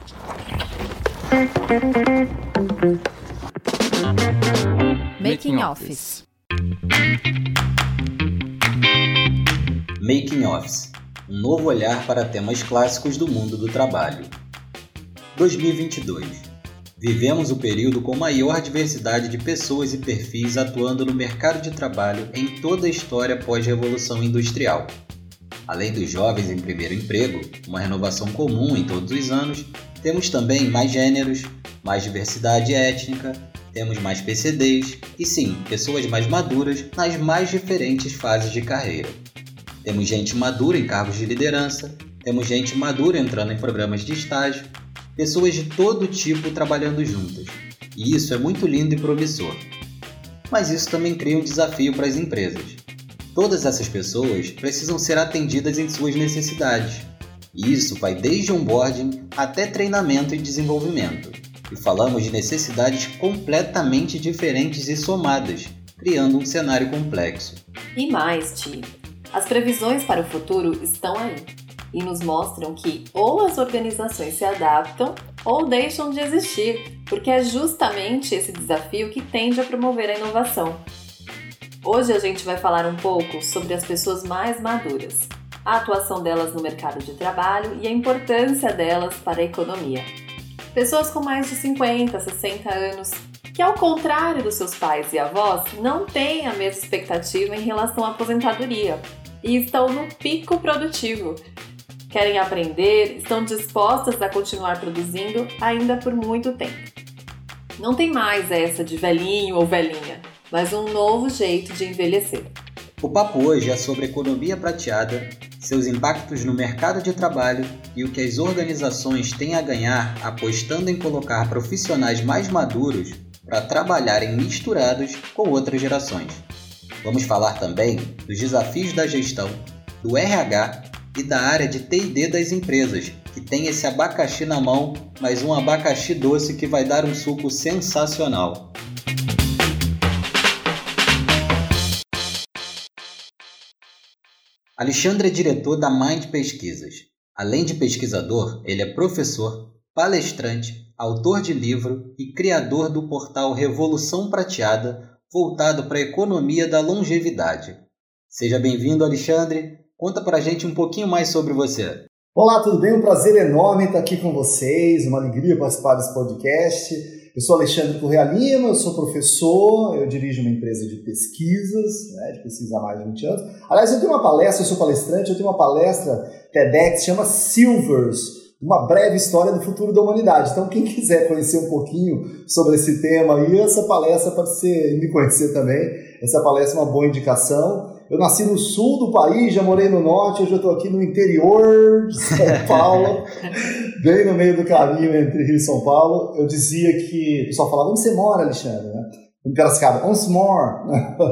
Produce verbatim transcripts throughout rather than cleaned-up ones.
Making Office. Making Office, um novo olhar para temas clássicos do mundo do trabalho. dois mil e vinte e dois. Vivemos o período com maior diversidade de pessoas e perfis atuando no mercado de trabalho em toda a história pós-revolução industrial. Além dos jovens em primeiro emprego, uma renovação comum em todos os anos, temos também mais gêneros, mais diversidade étnica, temos mais P C Ds e sim, pessoas mais maduras nas mais diferentes fases de carreira. Temos gente madura em cargos de liderança, temos gente madura entrando em programas de estágio, pessoas de todo tipo trabalhando juntas. E isso é muito lindo e promissor. Mas isso também cria um desafio para as empresas. Todas essas pessoas precisam ser atendidas em suas necessidades. E isso vai desde onboarding até treinamento e desenvolvimento. E falamos de necessidades completamente diferentes e somadas, criando um cenário complexo. E mais, Ti, as previsões para o futuro estão aí e nos mostram que ou as organizações se adaptam ou deixam de existir, porque é justamente esse desafio que tende a promover a inovação. Hoje a gente vai falar um pouco sobre as pessoas mais maduras, a atuação delas no mercado de trabalho e a importância delas para a economia. Pessoas com mais de cinquenta, sessenta anos, que ao contrário dos seus pais e avós, não têm a mesma expectativa em relação à aposentadoria e estão no pico produtivo. Querem aprender, estão dispostas a continuar produzindo ainda por muito tempo. Não tem mais essa de velhinho ou velhinha, mas um novo jeito de envelhecer. O papo hoje é sobre economia prateada, seus impactos no mercado de trabalho e o que as organizações têm a ganhar apostando em colocar profissionais mais maduros para trabalharem misturados com outras gerações. Vamos falar também dos desafios da gestão, do R H e da área de T e D das empresas, que tem esse abacaxi na mão, mas um abacaxi doce que vai dar um suco sensacional. Alexandre é diretor da Mind Pesquisas. Além de pesquisador, ele é professor, palestrante, autor de livro e criador do portal Revolução Prateada, voltado para a economia da longevidade. Seja bem-vindo, Alexandre. Conta pra gente um pouquinho mais sobre você. Olá, tudo bem? Um prazer enorme estar aqui com vocês, uma alegria participar desse podcast. Eu sou Alexandre Correa Lima, eu sou professor, eu dirijo uma empresa de pesquisas, né, de pesquisa há mais de vinte anos. Aliás, eu tenho uma palestra, eu sou palestrante, eu tenho uma palestra TEDx, chama Silvers, uma breve história do futuro da humanidade. Então, quem quiser conhecer um pouquinho sobre esse tema aí, essa palestra pode ser, me conhecer também, essa palestra é uma boa indicação. Eu nasci no sul do país, já morei no norte, hoje eu estou aqui no interior de São Paulo, bem no meio do caminho entre Rio e São Paulo. Eu dizia que, o pessoal falava, onde você mora, Alexandre? Né? Em Piracicaba, once more.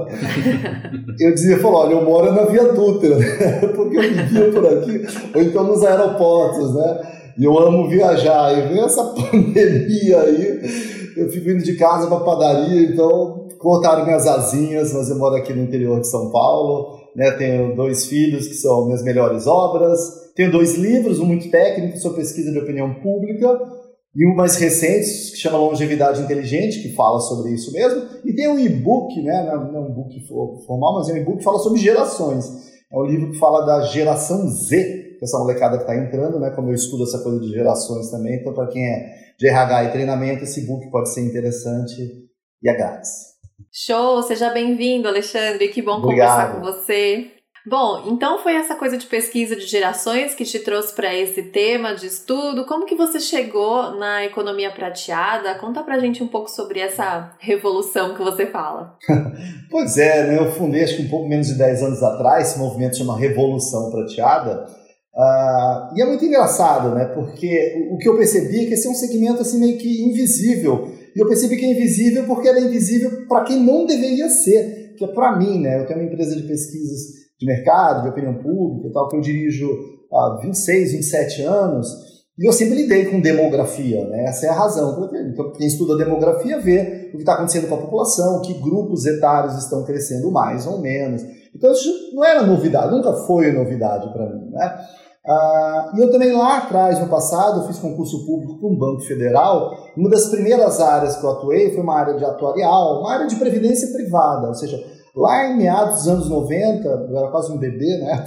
Eu dizia, falou, olha, eu moro na Via Dutra, né? Porque eu vivia por aqui, ou então nos aeroportos, né? E eu amo viajar, e veio essa pandemia aí, eu fico indo de casa para padaria, então cortaram minhas asinhas, mas eu moro aqui no interior de São Paulo, né? Tenho dois filhos que são minhas melhores obras, tenho dois livros, um muito técnico sobre pesquisa de opinião pública e um mais recente que chama Longevidade Inteligente, que fala sobre isso mesmo, e tem um e-book, né? Não é um book formal, mas é um e-book que fala sobre gerações. É um livro que fala da geração Z, essa molecada que está entrando, né? Como eu estudo essa coisa de gerações também, então para quem é de R H e treinamento, esse book pode ser interessante e é grátis. Show! Seja bem-vindo, Alexandre. Que bom Obrigado. Conversar com você. Bom, então foi essa coisa de pesquisa de gerações que te trouxe para esse tema de estudo. Como que você chegou na economia prateada? Conta pra gente um pouco sobre essa revolução que você fala. Pois é, né? Eu fundei acho que um pouco menos de dez anos atrás, esse movimento chama Revolução Prateada. Uh, e é muito engraçado, né? Porque o que eu percebi é que esse é um segmento assim, meio que invisível. E eu percebi que é invisível porque ele é invisível para quem não deveria ser, que é para mim, né? Eu tenho uma empresa de pesquisas de mercado, de opinião pública e tal, que eu dirijo há vinte e seis, vinte e sete anos, e eu sempre lidei com demografia, né? Essa é a razão. Então, quem estuda demografia vê o que está acontecendo com a população, que grupos etários estão crescendo mais ou menos. Então, isso não era novidade, nunca foi novidade para mim, né? Uh, e eu também lá atrás, no passado, eu fiz concurso público para um banco federal. Uma das primeiras áreas que eu atuei foi uma área de atuarial, uma área de previdência privada, ou seja, lá em meados dos anos noventa, eu era quase um bebê, né?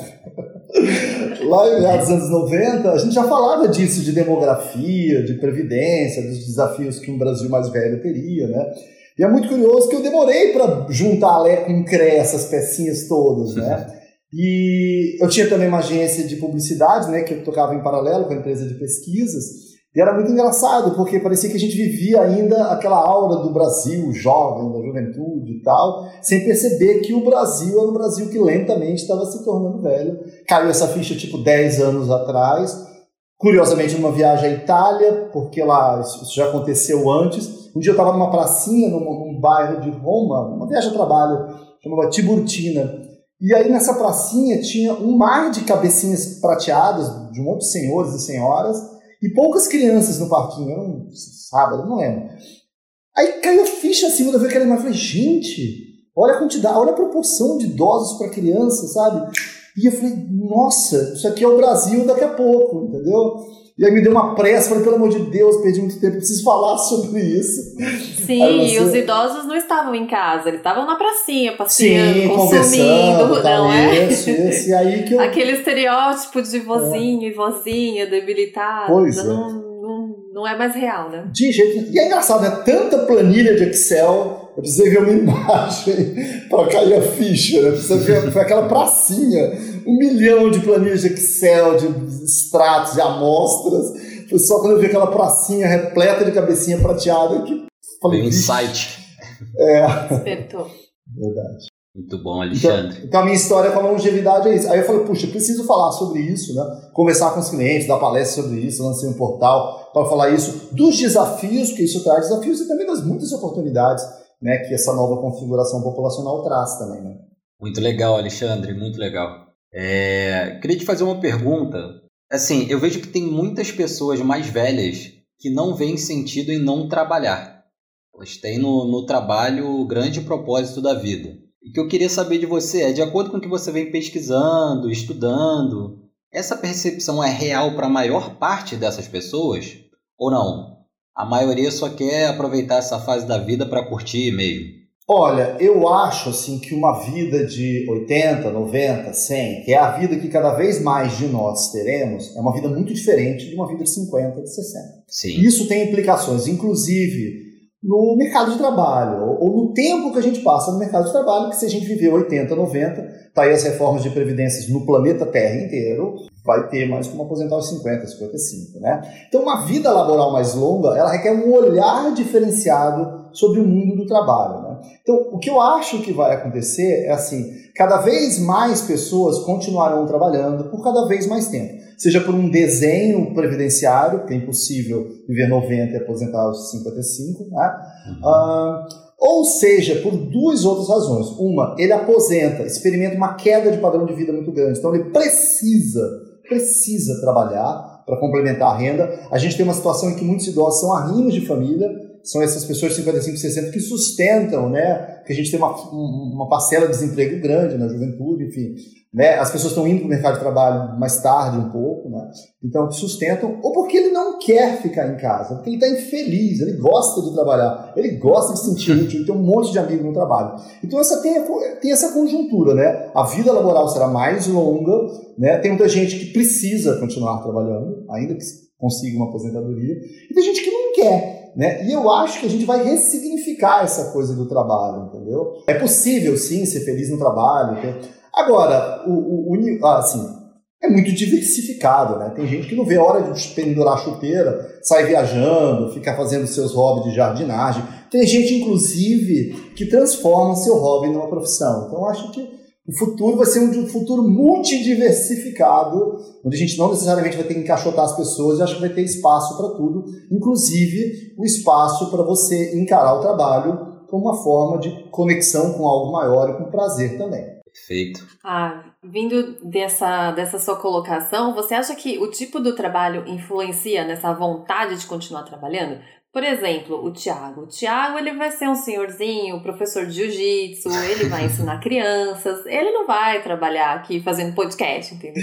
Lá em meados dos anos noventa, a gente já falava disso, de demografia, de previdência, dos desafios que um Brasil mais velho teria, né? E é muito curioso que eu demorei para juntar Lé com Cré, essas pecinhas todas, né? E eu tinha também uma agência de publicidade, né, que eu tocava em paralelo com a empresa de pesquisas, e era muito engraçado, porque parecia que a gente vivia ainda aquela aura do Brasil jovem, da juventude e tal, sem perceber que o Brasil era um Brasil que lentamente estava se tornando velho. Caiu essa ficha tipo dez anos atrás, curiosamente numa viagem à Itália, porque lá isso já aconteceu antes. Um dia eu estava numa pracinha, num, num bairro de Roma, uma viagem a trabalho, chamava Tiburtina. E aí nessa pracinha tinha um mar de cabecinhas prateadas, de um monte de senhores e senhoras, e poucas crianças no parquinho. Era um sábado, não lembro. Aí caiu a ficha assim, quando eu vi aquela imagem, eu falei, gente, olha a quantidade, olha a proporção de idosos para crianças, sabe? E eu falei, nossa, isso aqui é o Brasil daqui a pouco, entendeu? E aí me deu uma pressa, falei, pelo amor de Deus, perdi muito tempo, preciso falar sobre isso. Sim, você... e os idosos não estavam em casa, eles estavam na pracinha, passeando, Sim, consumindo, não é? Isso, isso, e aí que eu... Aquele estereótipo de vozinho é. e vozinha debilitada, pois é. não, não, não é mais real, né? De jeito. E é engraçado, né? Tanta planilha de Excel, eu precisei ver uma imagem para cair a ficha, né? Precisa ver, foi aquela pracinha, um milhão de planilhas de Excel, de extratos, de amostras. Foi só quando eu vi aquela pracinha repleta de cabecinha prateada que falei, insight. É. Despertou. Verdade. Muito bom, Alexandre. Então, então a minha história com a longevidade é isso. Aí eu falei, puxa, eu preciso falar sobre isso, né? Conversar com os clientes, dar palestra sobre isso, lancei um portal para falar isso, dos desafios, que isso traz desafios e também das muitas oportunidades, né, que essa nova configuração populacional traz também, né? Muito legal, Alexandre, muito legal. É, queria te fazer uma pergunta. Assim, eu vejo que tem muitas pessoas mais velhas que não veem sentido em não trabalhar. Elas têm no, no trabalho o grande propósito da vida. E o que eu queria saber de você é, de acordo com o que você vem pesquisando, estudando, essa percepção é real para a maior parte dessas pessoas? Ou não? A maioria só quer aproveitar essa fase da vida para curtir mesmo? Olha, eu acho assim, que uma vida de oitenta, noventa, cem, que é a vida que cada vez mais de nós teremos, é uma vida muito diferente de uma vida de cinquenta, de sessenta. Sim. Isso tem implicações, inclusive, no mercado de trabalho, ou no tempo que a gente passa no mercado de trabalho, que se a gente viver oitenta, noventa, tá aí as reformas de previdências no planeta Terra inteiro, vai ter mais como aposentar aos cinquenta, cinquenta e cinco, né? Então, uma vida laboral mais longa, ela requer um olhar diferenciado sobre o mundo do trabalho, né? Então, o que eu acho que vai acontecer é assim, cada vez mais pessoas continuarão trabalhando por cada vez mais tempo. Seja por um desenho previdenciário, que é impossível viver noventa e aposentar aos cinquenta e cinco, né? Uhum. Ah, ou seja, por duas outras razões. Uma, ele aposenta, experimenta uma queda de padrão de vida muito grande. Então, ele precisa, precisa trabalhar para complementar a renda. A gente tem uma situação em que muitos idosos são arrimos de família, são essas pessoas de cinquenta e cinco, sessenta que sustentam, né? Que a gente tem uma, uma parcela de desemprego grande na juventude, enfim. Né? As pessoas estão indo para o mercado de trabalho mais tarde um pouco, né? Então sustentam, ou porque ele não quer ficar em casa, porque ele está infeliz, ele gosta de trabalhar, ele gosta de se sentir útil, ele tem um monte de amigos no trabalho. Então essa tem, tem essa conjuntura, né? A vida laboral será mais longa, né? Tem muita gente que precisa continuar trabalhando, ainda que consiga uma aposentadoria, e tem gente que não quer. Né? E eu acho que a gente vai ressignificar essa coisa do trabalho, entendeu? É possível, sim, ser feliz no trabalho. Ter... Agora, o, o, o, assim, é muito diversificado, né? Tem gente que não vê a hora de pendurar a chuteira, sai viajando, fica fazendo seus hobbies de jardinagem. Tem gente, inclusive, que transforma seu hobby numa profissão. Então, eu acho que o futuro vai ser um futuro multidiversificado, onde a gente não necessariamente vai ter que encaixotar as pessoas, eu acho que vai ter espaço para tudo, inclusive o espaço para você encarar o trabalho como uma forma de conexão com algo maior e com prazer também. Perfeito. Ah, vindo dessa, dessa sua colocação, você acha que o tipo do trabalho influencia nessa vontade de continuar trabalhando? Por exemplo, o Thiago. O Thiago, ele vai ser um senhorzinho, professor de jiu-jitsu, ele vai ensinar crianças, ele não vai trabalhar aqui fazendo podcast, entendeu?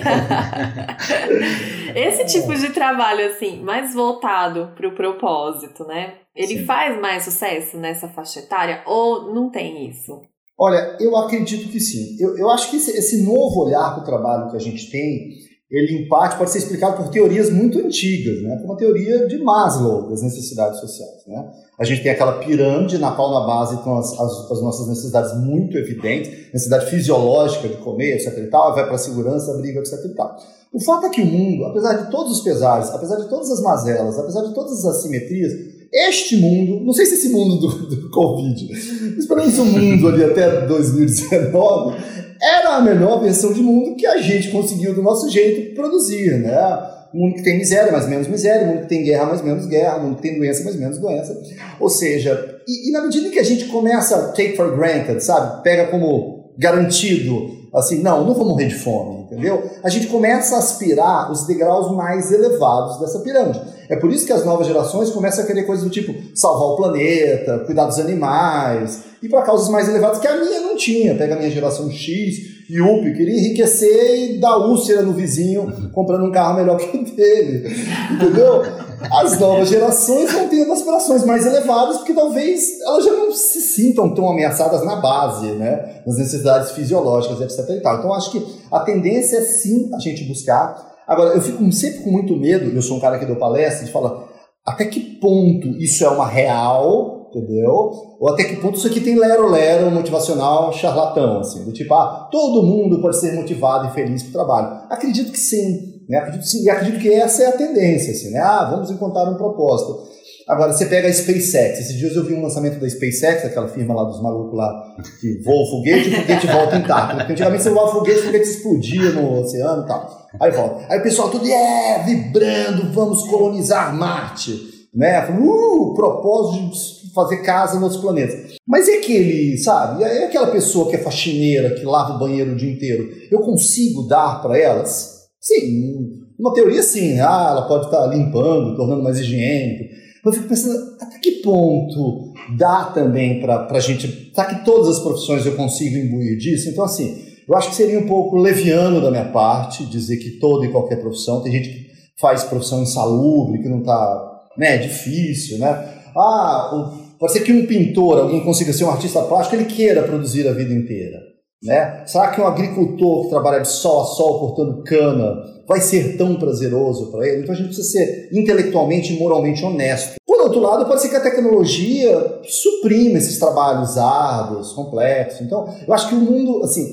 Esse tipo de trabalho, assim, mais voltado para o propósito, né? Ele Sim. faz mais sucesso nessa faixa etária ou não tem isso? Olha, eu acredito que sim. Eu, eu acho que esse, esse novo olhar para o trabalho que a gente tem, ele em parte pode ser explicado por teorias muito antigas, né? Como a teoria de Maslow das necessidades sociais, né? A gente tem aquela pirâmide na qual na base estão as, as, as nossas necessidades muito evidentes, necessidade fisiológica de comer, etc e tal, vai para a segurança, a briga, etc e tal. O fato é que o mundo, apesar de todos os pesares, apesar de todas as mazelas, apesar de todas as assimetrias, este mundo, não sei se esse mundo do, do Covid, mas pelo menos o mundo ali até dois mil e dezenove, era a melhor versão de mundo que a gente conseguiu do nosso jeito produzir, né? Um mundo que tem miséria, mais menos miséria, um mundo que tem guerra, mais menos guerra, um mundo que tem doença, mais menos doença. Ou seja, e, e na medida que a gente começa a take for granted, sabe? Pega como garantido, assim, não, não vou morrer de fome, entendeu? A gente começa a aspirar os degraus mais elevados dessa pirâmide. É por isso que as novas gerações começam a querer coisas do tipo salvar o planeta, cuidar dos animais, e para causas mais elevadas que a minha não tinha. Pega a minha geração X, Yuppie, queria enriquecer e dar úlcera no vizinho comprando um carro melhor que o dele, entendeu? As novas gerações vão tendo aspirações mais elevadas porque talvez elas já não se sintam tão ameaçadas na base, né? Nas necessidades fisiológicas, etc e tal. Então acho que a tendência é sim a gente buscar. Agora, eu fico sempre com muito medo, eu sou um cara que deu palestra, de falar até que ponto isso é uma real, entendeu? Ou até que ponto isso aqui tem lero-lero motivacional charlatão, assim, do tipo, ah, todo mundo pode ser motivado e feliz pro trabalho. Acredito que sim, né? Acredito que sim, e acredito que essa é a tendência, assim, né? Ah, vamos encontrar um propósito. Agora, você pega a SpaceX. Esses dias eu vi um lançamento da SpaceX, aquela firma lá dos malucos lá, que voa o foguete e o foguete volta intacto. Porque antigamente você voava o foguete, o foguete explodia no oceano e tal. Aí volta. Aí o pessoal tudo, é, vibrando, vamos colonizar Marte. Né? Uh, propósito de fazer casa nos planetas. Mas é aquele, sabe? É aquela pessoa que é faxineira, que lava o banheiro o dia inteiro. Eu consigo dar para elas? Sim, uma teoria sim, né? Ah, ela pode estar limpando, tornando mais higiênico. Eu fico pensando, até que ponto dá também para a gente... Será que todas as profissões eu consigo imbuir disso? Então, assim, eu acho que seria um pouco leviano da minha parte dizer que toda e qualquer profissão... Tem gente que faz profissão insalubre, que não está... né, é difícil, né? Ah, pode ser que um pintor, alguém consiga ser um artista plástico, ele queira produzir a vida inteira, né? Será que um agricultor que trabalha de sol a sol cortando cana vai ser tão prazeroso para ele? Então a gente precisa ser intelectualmente e moralmente honesto. Por outro lado, pode ser que a tecnologia suprima esses trabalhos árduos, complexos. Então, eu acho que o mundo, assim,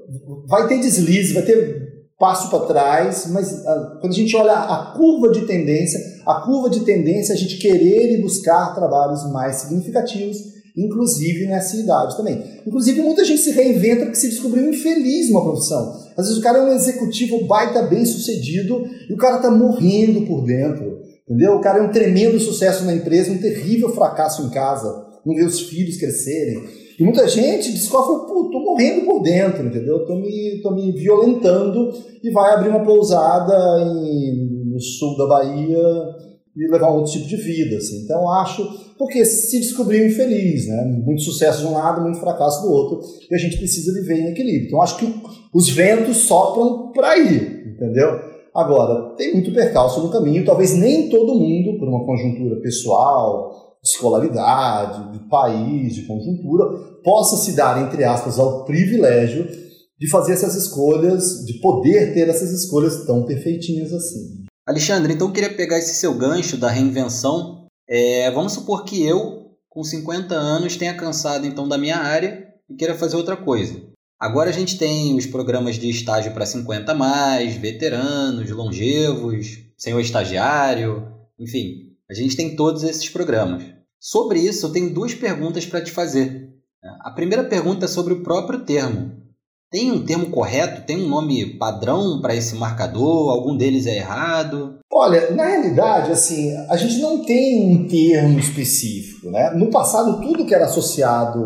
vai ter deslize, vai ter passo para trás, mas uh, quando a gente olha a curva de tendência, a curva de tendência é a gente querer e buscar trabalhos mais significativos, inclusive nessa idade também. Inclusive, muita gente se reinventa porque se descobriu infeliz numa profissão. Às vezes o cara é um executivo baita bem sucedido e o cara tá morrendo por dentro, entendeu? O cara é um tremendo sucesso na empresa, um terrível fracasso em casa, não vê os filhos crescerem. E muita gente descobre, pô, tô morrendo por dentro, entendeu? Tô me, tô me violentando e vai abrir uma pousada em, no sul da Bahia e levar um outro tipo de vida, assim. Então, acho, porque se descobriu infeliz, né? Muito sucesso de um lado, muito fracasso do outro, e a gente precisa viver em equilíbrio. Então, acho que os ventos sopram para aí, entendeu? Agora, tem muito percalço no caminho, talvez nem todo mundo, por uma conjuntura pessoal, de escolaridade, de país, de conjuntura, possa se dar, entre aspas, ao privilégio de fazer essas escolhas, de poder ter essas escolhas tão perfeitinhas assim. Alexandre, então eu queria pegar esse seu gancho da reinvenção. É, vamos supor que eu, com cinquenta anos, tenha cansado então da minha área e queira fazer outra coisa. Agora a gente tem os programas de estágio para cinquenta mais, veteranos, longevos, senhor estagiário, enfim, a gente tem todos esses programas. Sobre isso, eu tenho duas perguntas para te fazer. A primeira pergunta é sobre o próprio termo. Tem um termo correto? Tem um nome padrão para esse marcador? Algum deles é errado? Olha, na realidade, assim, a gente não tem um termo específico, né? No passado, tudo que era associado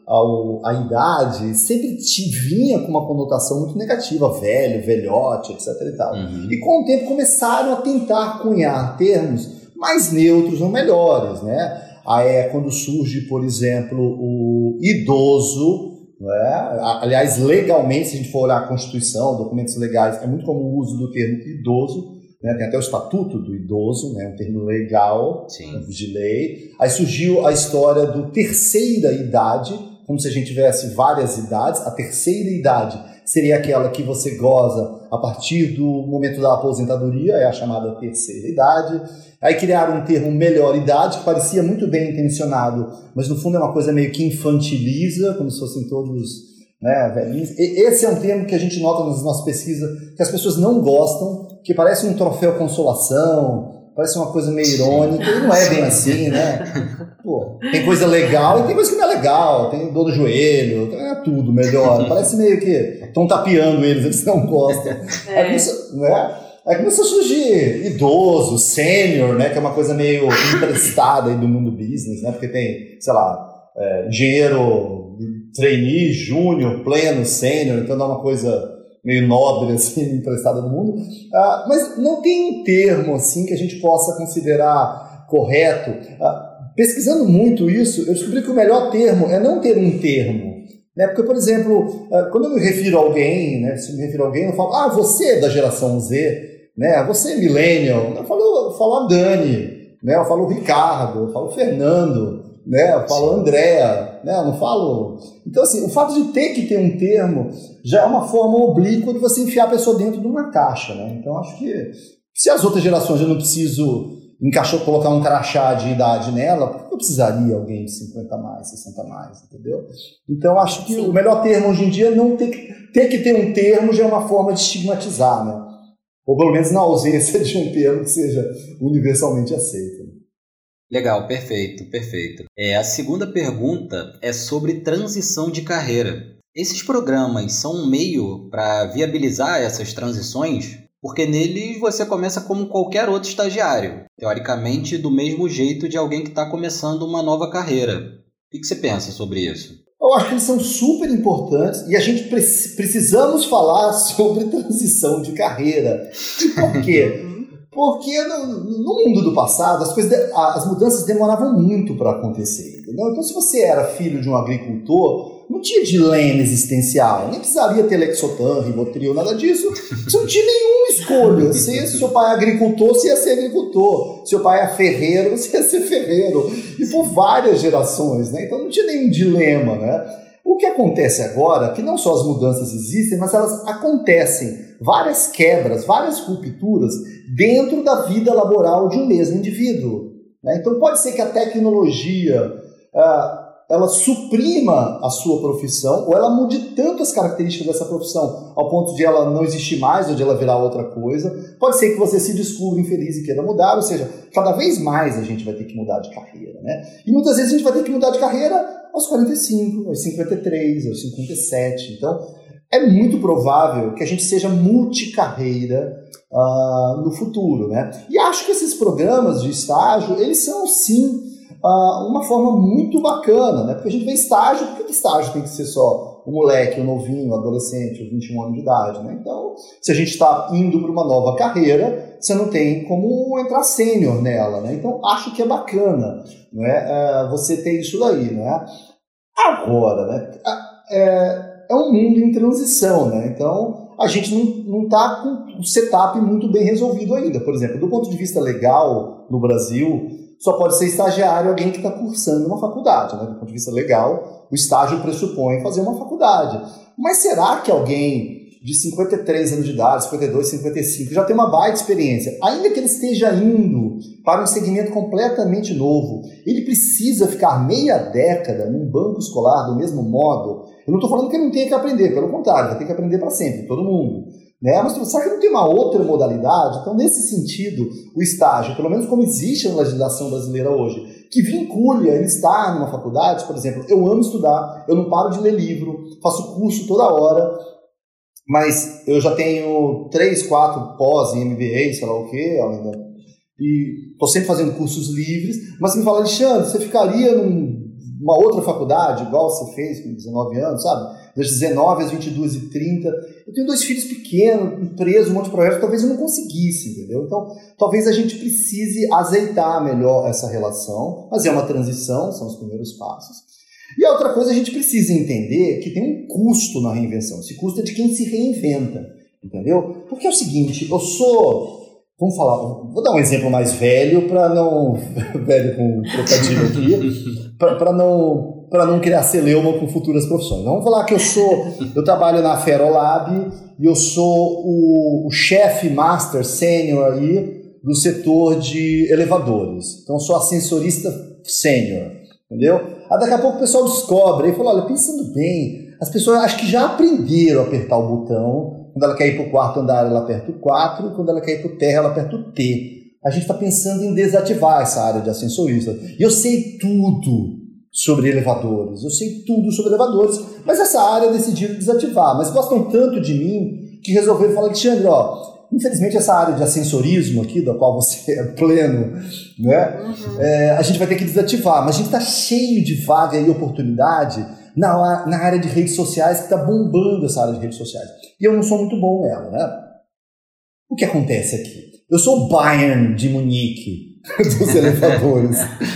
ao, à idade sempre te vinha com uma conotação muito negativa, velho, velhote, etc e tal. Uhum. E com o tempo começaram a tentar cunhar termos mais neutros ou melhores, né? Aí é quando surge, por exemplo, o idoso, né? Aliás, legalmente, se a gente for olhar a Constituição, documentos legais, é muito comum o uso do termo idoso, né? Tem até o Estatuto do Idoso, né? Um termo legal, né? De lei. Aí surgiu a história do terceira idade, como se a gente tivesse várias idades. A terceira idade seria aquela que você goza a partir do momento da aposentadoria, é a chamada terceira idade. Aí criaram um termo melhor idade, que parecia muito bem intencionado, mas no fundo é uma coisa meio que infantiliza, como se fossem todos, né, velhinhos. E esse é um termo que a gente nota nas nossas pesquisas, que as pessoas não gostam, que parece um troféu consolação, parece uma coisa meio irônica, e não é bem assim, né? Pô, tem coisa legal e tem coisa que não é legal, tem dor no joelho, é tudo melhor. Parece meio que estão tapeando eles, eles não gostam. É. Aí, começa, né? Aí começou a surgir idoso, sênior, né? Que é uma coisa meio emprestada aí do mundo business, né? Porque tem, sei lá, é, engenheiro, trainee, júnior, pleno, sênior, então dá uma coisa meio nobre, assim, emprestada do mundo. Uh, mas não tem um termo, assim, que a gente possa considerar correto. Uh, pesquisando muito isso, eu descobri que o melhor termo é não ter um termo. Né? Porque, por exemplo, uh, quando eu me refiro a alguém, né, se eu me refiro a alguém, eu falo, ah, você é da geração Z, né? Você é millennial. Eu falo, eu falo a Dani, né? Eu falo o Ricardo, eu falo o Fernando, né? Eu falo Andréa, né? Eu não falo... Então, assim, o fato de ter que ter um termo já é uma forma oblíqua de você enfiar a pessoa dentro de uma caixa, né? Então, acho que se as outras gerações eu não preciso encaixar, colocar um crachá de idade nela, por que eu precisaria alguém de cinquenta mais, sessenta mais, entendeu? Então, acho que Sim. o melhor termo hoje em dia é não ter que, ter que ter um termo já é uma forma de estigmatizar, né? Ou pelo menos na ausência de um termo que seja universalmente aceito. Legal, perfeito, perfeito. É, a segunda pergunta é sobre transição de carreira. Esses programas são um meio para viabilizar essas transições? Porque neles você começa como qualquer outro estagiário, teoricamente do mesmo jeito de alguém que está começando uma nova carreira. O que você pensa sobre isso? Eu acho que eles são super importantes e a gente pre- precisamos falar sobre transição de carreira. E por quê? Porque no, no mundo do passado, as, coisas, as mudanças demoravam muito para acontecer. Entendeu? Então, se você era filho de um agricultor, não tinha dilema existencial, nem precisaria ter Lexotan, Rivotril, nada disso. Você não tinha nenhuma escolha. Se seu pai é agricultor, você ia ser agricultor. Se seu pai é ferreiro, você ia ser ferreiro. E por várias gerações, né? Então não tinha nenhum dilema, né? O que acontece agora é que não só as mudanças existem, mas elas acontecem. Várias quebras, várias rupturas dentro da vida laboral de um mesmo indivíduo. Né? Então pode ser que a tecnologia uh, ela suprima a sua profissão ou ela mude tanto as características dessa profissão ao ponto de ela não existir mais ou de ela virar outra coisa. Pode ser que você se descubra infeliz e queira mudar, ou seja, cada vez mais a gente vai ter que mudar de carreira. Né? E muitas vezes a gente vai ter que mudar de carreira aos quarenta e cinco, aos cinquenta e três, aos cinquenta e sete. Então, é muito provável que a gente seja multicarreira uh, no futuro, né? E acho que esses programas de estágio, eles são, sim, uh, uma forma muito bacana, né? Porque a gente vê estágio, por que estágio tem que ser só o moleque, o novinho, o adolescente, o vinte e um anos de idade, né? Então, se a gente está indo para uma nova carreira, você não tem como entrar sênior nela, né? Então, acho que é bacana, né? Uh, você ter isso daí, né? Agora, né? É... É um mundo em transição, né? Então, a gente não está com o setup muito bem resolvido ainda. Por exemplo, do ponto de vista legal, no Brasil, só pode ser estagiário alguém que está cursando uma faculdade, né? Do ponto de vista legal, o estágio pressupõe fazer uma faculdade. Mas será que alguém de cinquenta e três anos de idade, cinquenta e dois, cinquenta e cinco, já tem uma baita experiência, ainda que ele esteja indo para um segmento completamente novo, ele precisa ficar meia década num banco escolar do mesmo modo? Eu não estou falando que ele não tenha que aprender, pelo contrário, vai ter que aprender para sempre, todo mundo. Né? Mas será que não tem uma outra modalidade? Então, nesse sentido, o estágio, pelo menos como existe na legislação brasileira hoje, que vincule a ele estar numa faculdade, por exemplo, eu amo estudar, eu não paro de ler livro, faço curso toda hora, mas eu já tenho três, quatro pós em M B A, sei lá o quê, e estou sempre fazendo cursos livres, mas você me fala, Alexandre, você ficaria num uma outra faculdade, igual você fez com dezenove anos, sabe? Das dezenove às vinte e duas e trinta. Eu tenho dois filhos pequenos, empresa, um monte de projetos, talvez eu não conseguisse, entendeu? Então, talvez a gente precise azeitar melhor essa relação, mas é uma transição, são os primeiros passos. E a outra coisa, a gente precisa entender que tem um custo na reinvenção. Esse custo é de quem se reinventa, entendeu? Porque é o seguinte, eu sou... Vamos falar, vou dar um exemplo mais velho para não... velho com trocadilho aqui, para não, para não criar celeuma com futuras profissões. Vamos falar que eu sou... Eu trabalho na Ferolab e eu sou o, o chefe master sênior aí do setor de elevadores. Então, eu sou ascensorista sênior, entendeu? Aí daqui a pouco o pessoal descobre e fala, olha, pensando bem, as pessoas acho que já aprenderam a apertar o botão. Quando ela quer ir para o quarto andar, ela aperta o quatro, e quando ela quer ir para o terra, ela aperta o T. A gente está pensando em desativar essa área de ascensorista. E eu sei tudo sobre elevadores, eu sei tudo sobre elevadores, mas essa área decidiram desativar. Mas gostam tanto de mim que resolveram falar, Alexandre, ó, infelizmente essa área de ascensorismo aqui, da qual você é pleno, né, uhum. é, a gente vai ter que desativar. Mas a gente está cheio de vaga e oportunidade na, na área de redes sociais, que está bombando essa área de redes sociais. E eu não sou muito bom nela, né? O que acontece aqui? Eu sou o Bayern de Munique dos elevadores.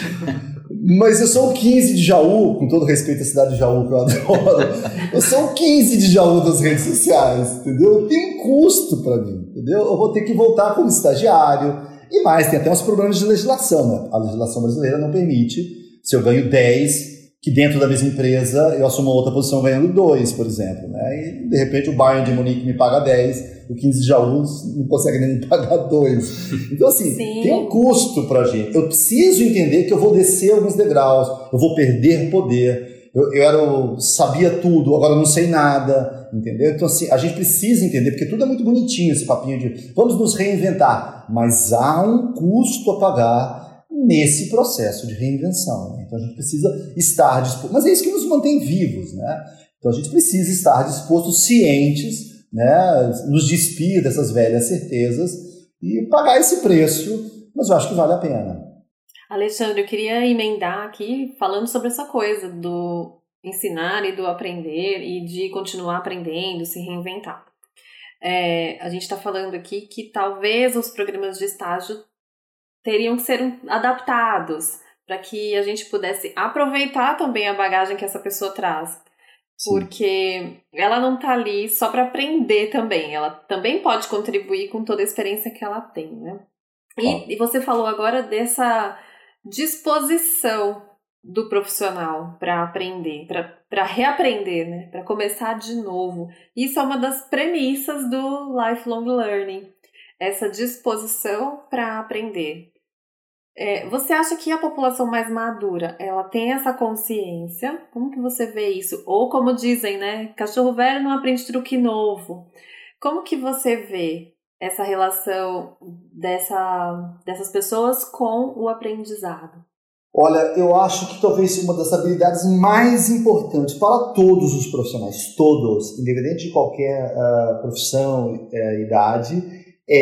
Mas eu sou o quinze de Jaú, com todo respeito à cidade de Jaú, que eu adoro. Eu sou o quinze de Jaú das redes sociais, entendeu? Tem um custo para mim, entendeu? Eu vou ter que voltar como estagiário. E mais, tem até uns problemas de legislação, né? A legislação brasileira não permite, se eu ganho dez... que dentro da mesma empresa eu assumo outra posição ganhando dois, por exemplo, né? E de repente o Bayern de Munique me paga dez, o quinze de Jaú não consegue nem me pagar dois. Então, assim, Sim. tem um custo pra gente. Eu preciso entender que eu vou descer alguns degraus, eu vou perder poder. Eu, eu era, sabia tudo, agora eu não sei nada, entendeu? Então, assim, a gente precisa entender, porque tudo é muito bonitinho, esse papinho de vamos nos reinventar, mas há um custo a pagar nesse processo de reinvenção, né? Então a gente precisa estar disposto, mas é isso que nos mantém vivos, né? Então a gente precisa estar dispostos, cientes, né? Nos despir dessas velhas certezas e pagar esse preço, mas eu acho que vale a pena. Alexandre, eu queria emendar aqui falando sobre essa coisa do ensinar e do aprender e de continuar aprendendo, se reinventar. É, a gente está falando aqui que talvez os programas de estágio teriam que ser adaptados para que a gente pudesse aproveitar também a bagagem que essa pessoa traz. Sim. Porque ela não está ali só para aprender também, ela também pode contribuir com toda a experiência que ela tem, né? E, e você falou agora dessa disposição do profissional para aprender, para reaprender, né? Para começar de novo. Isso é uma das premissas do Lifelong Learning, essa disposição para aprender. É, você acha que a população mais madura, ela tem essa consciência? Como que você vê isso? Ou como dizem, né? Cachorro velho não aprende truque novo. Como que você vê essa relação dessa, dessas pessoas com o aprendizado? Olha, eu acho que talvez uma das habilidades mais importantes para todos os profissionais, todos, independente de qualquer uh, profissão, uh, idade,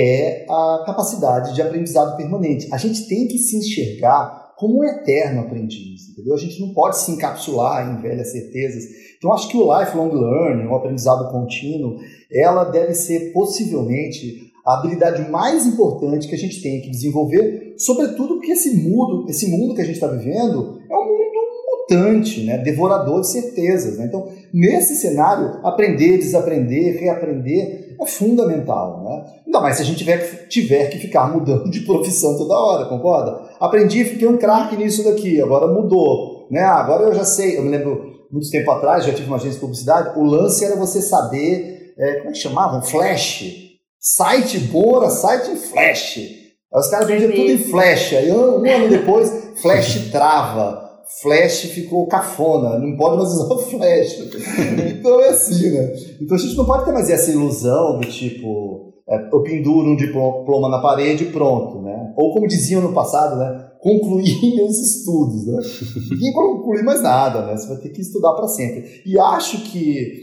é a capacidade de aprendizado permanente. A gente tem que se enxergar como um eterno aprendiz, entendeu? A gente não pode se encapsular em velhas certezas. Então, acho que o lifelong learning, o aprendizado contínuo, ela deve ser possivelmente a habilidade mais importante que a gente tem que desenvolver, sobretudo porque esse mundo, esse mundo que a gente está vivendo é um mundo mutante, né? Devorador de certezas, né? Então, nesse cenário, aprender, desaprender, reaprender é fundamental, né? Ainda mais se a gente tiver, tiver que ficar mudando de profissão toda hora, concorda? Aprendi, fiquei um craque nisso daqui, agora mudou, né? Agora eu já sei, eu me lembro, muito tempo atrás, já tive uma agência de publicidade, o lance era você saber, é, como é que chamava? Flash. Site bom era site em Flash. Aí os caras vendiam tudo em Flash, aí um, um ano depois, Flash trava. Flash ficou cafona, não pode mais usar o Flash. Então é assim, né? Então a gente não pode ter mais essa ilusão do tipo, é, eu penduro um diploma na parede e pronto, né? Ou como diziam no passado, né? Concluir meus estudos, né? Ninguém conclui mais nada, né? Você vai ter que estudar para sempre. E acho que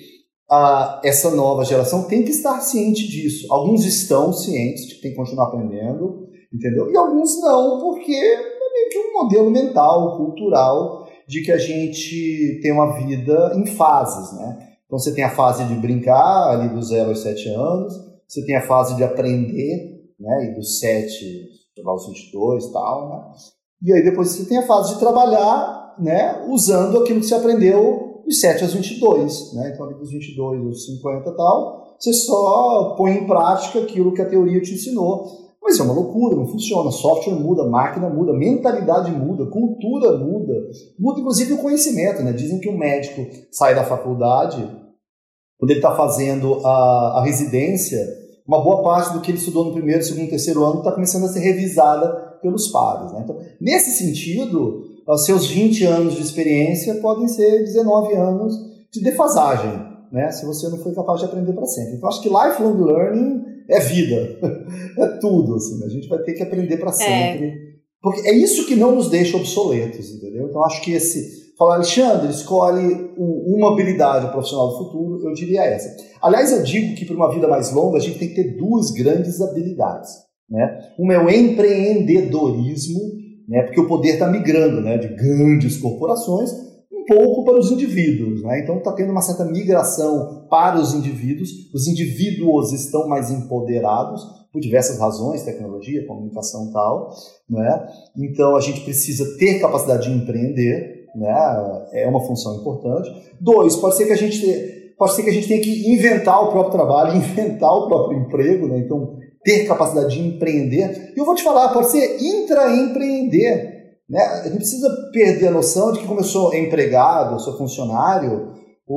a, essa nova geração tem que estar ciente disso. Alguns estão cientes de que tem que continuar aprendendo, entendeu? E alguns não, porque que um modelo mental, cultural, de que a gente tem uma vida em fases, né? Então você tem a fase de brincar, ali dos zero aos sete anos, você tem a fase de aprender, né? E dos sete aos vinte e dois e tal, né? E aí depois você tem a fase de trabalhar, né? Usando aquilo que você aprendeu dos sete aos vinte e dois, né? Então ali dos vinte e dois aos cinquenta e tal, você só põe em prática aquilo que a teoria te ensinou. Mas é uma loucura, não funciona. Software muda, máquina muda, mentalidade muda, cultura muda, muda inclusive o conhecimento, né? Dizem que um médico sai da faculdade, quando ele está fazendo a, a residência, uma boa parte do que ele estudou no primeiro, segundo, terceiro ano está começando a ser revisada pelos pares, né? Então, nesse sentido, os seus vinte anos de experiência podem ser dezenove anos de defasagem, né? Se você não foi capaz de aprender para sempre. Então, acho que lifelong learning é vida, é tudo, assim, a gente vai ter que aprender para sempre, é. Porque é isso que não nos deixa obsoletos, entendeu? Então acho que esse, falar, Alexandre, escolhe uma habilidade profissional do futuro, eu diria essa. Aliás, eu digo que para uma vida mais longa a gente tem que ter duas grandes habilidades, né? Uma é o empreendedorismo, né? Porque o poder está migrando, né? De grandes corporações um pouco para os indivíduos, né? Então está tendo uma certa migração para os indivíduos, os indivíduos estão mais empoderados por diversas razões, tecnologia, comunicação e tal, né? Então a gente precisa ter capacidade de empreender, né? É uma função importante. Dois, pode ser que a gente, pode ser que a gente tenha que inventar o próprio trabalho, inventar o próprio emprego, né? Então ter capacidade de empreender. E eu vou te falar, pode ser intraempreender, né? A gente precisa perder a noção de que como eu sou empregado, eu sou funcionário,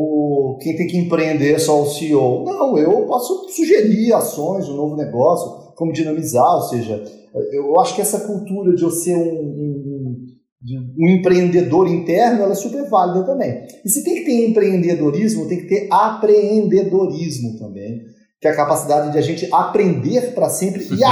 o, quem tem que empreender é só o C E O. Não, eu posso sugerir ações, um novo negócio, como dinamizar, ou seja, eu acho que essa cultura de eu ser um, um, um empreendedor interno, ela é super válida também. E se tem que ter empreendedorismo, tem que ter apreendedorismo também, que é a capacidade de a gente aprender para sempre e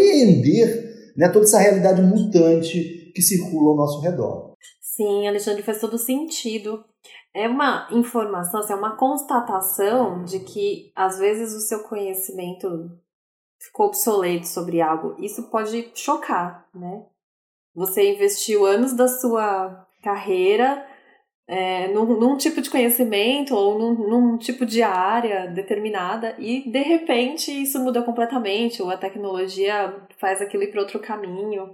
apreender, né, toda essa realidade mutante que circula ao nosso redor. Sim, Alexandre, faz todo sentido. É uma informação, assim, é uma constatação de que, às vezes, o seu conhecimento ficou obsoleto sobre algo. Isso pode chocar, né? Você investiu anos da sua carreira é, num, num tipo de conhecimento ou num, num tipo de área determinada e, de repente, isso muda completamente, ou a tecnologia faz aquilo ir para outro caminho.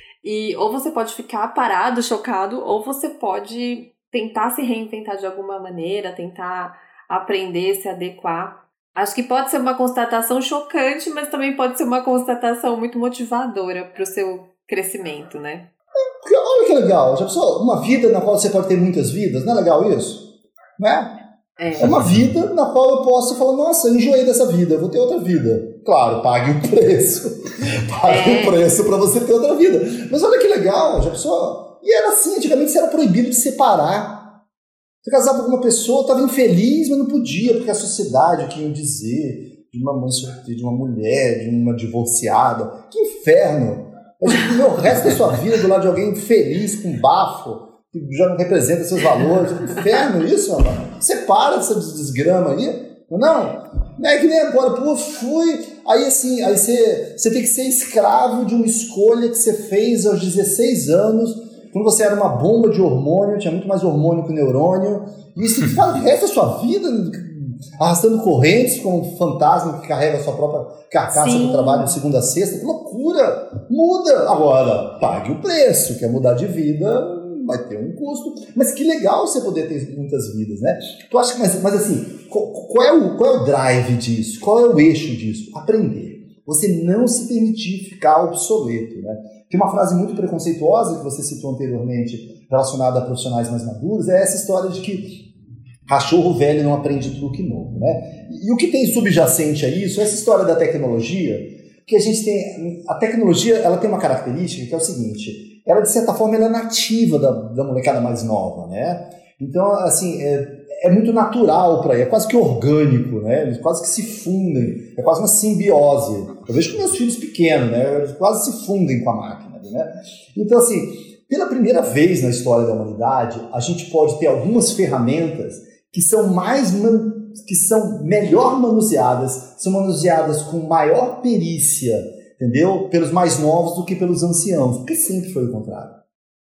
E ou você pode ficar parado, chocado, ou você pode tentar se reinventar de alguma maneira, tentar aprender, se adequar. Acho que pode ser uma constatação chocante, mas também pode ser uma constatação muito motivadora para o seu crescimento, né? Olha que legal, já pensou? Uma vida na qual você pode ter muitas vidas, não é legal isso? Né? É. É uma vida na qual eu posso falar, nossa, eu enjoei dessa vida, eu vou ter outra vida. Claro, pague o preço. Pague é. o preço para você ter outra vida. Mas olha que legal, já pensou? E era assim, antigamente você era proibido de separar. Você casava com uma pessoa, estava infeliz, mas não podia, porque a sociedade, o que ia dizer de uma mãe solteira, de uma mulher, de uma divorciada. Que inferno! O resto da sua vida do lado de alguém infeliz, com bafo, que já não representa seus valores. Que inferno isso, mano. Separa dessa desgrama aí. Não, não é que nem agora, pô, fui, aí assim, aí você, você tem que ser escravo de uma escolha que você fez aos dezesseis anos, quando você era uma bomba de hormônio, tinha muito mais hormônio que neurônio, e você fica o resto da sua vida arrastando correntes como um fantasma que carrega a sua própria carcaça para o trabalho de segunda a sexta. Que loucura! Muda! Agora, pague o preço, quer mudar de vida, vai ter um custo, mas que legal você poder ter muitas vidas, né? Tu acha que, mas, mas assim, qual, qual, é o, qual é o drive disso? Qual é o eixo disso? Aprender. Você não se permitir ficar obsoleto, né? Tem uma frase muito preconceituosa que você citou anteriormente, relacionada a profissionais mais maduros, é essa história de que cachorro velho não aprende truque novo, né? E o que tem subjacente a isso, essa história da tecnologia, que a gente tem, a tecnologia, ela tem uma característica que é o seguinte, ela, de certa forma, ela é nativa da, da molecada mais nova, né? Então, assim, é, é muito natural para ele, é quase que orgânico, né? Eles quase que se fundem, é quase uma simbiose. Eu vejo com meus filhos pequenos, né? Eles quase se fundem com a máquina, né? Então, assim, pela primeira vez na história da humanidade, a gente pode ter algumas ferramentas que são mais, que são melhor manuseadas, são manuseadas com maior perícia, entendeu? Pelos mais novos do que pelos anciãos, porque sempre foi o contrário.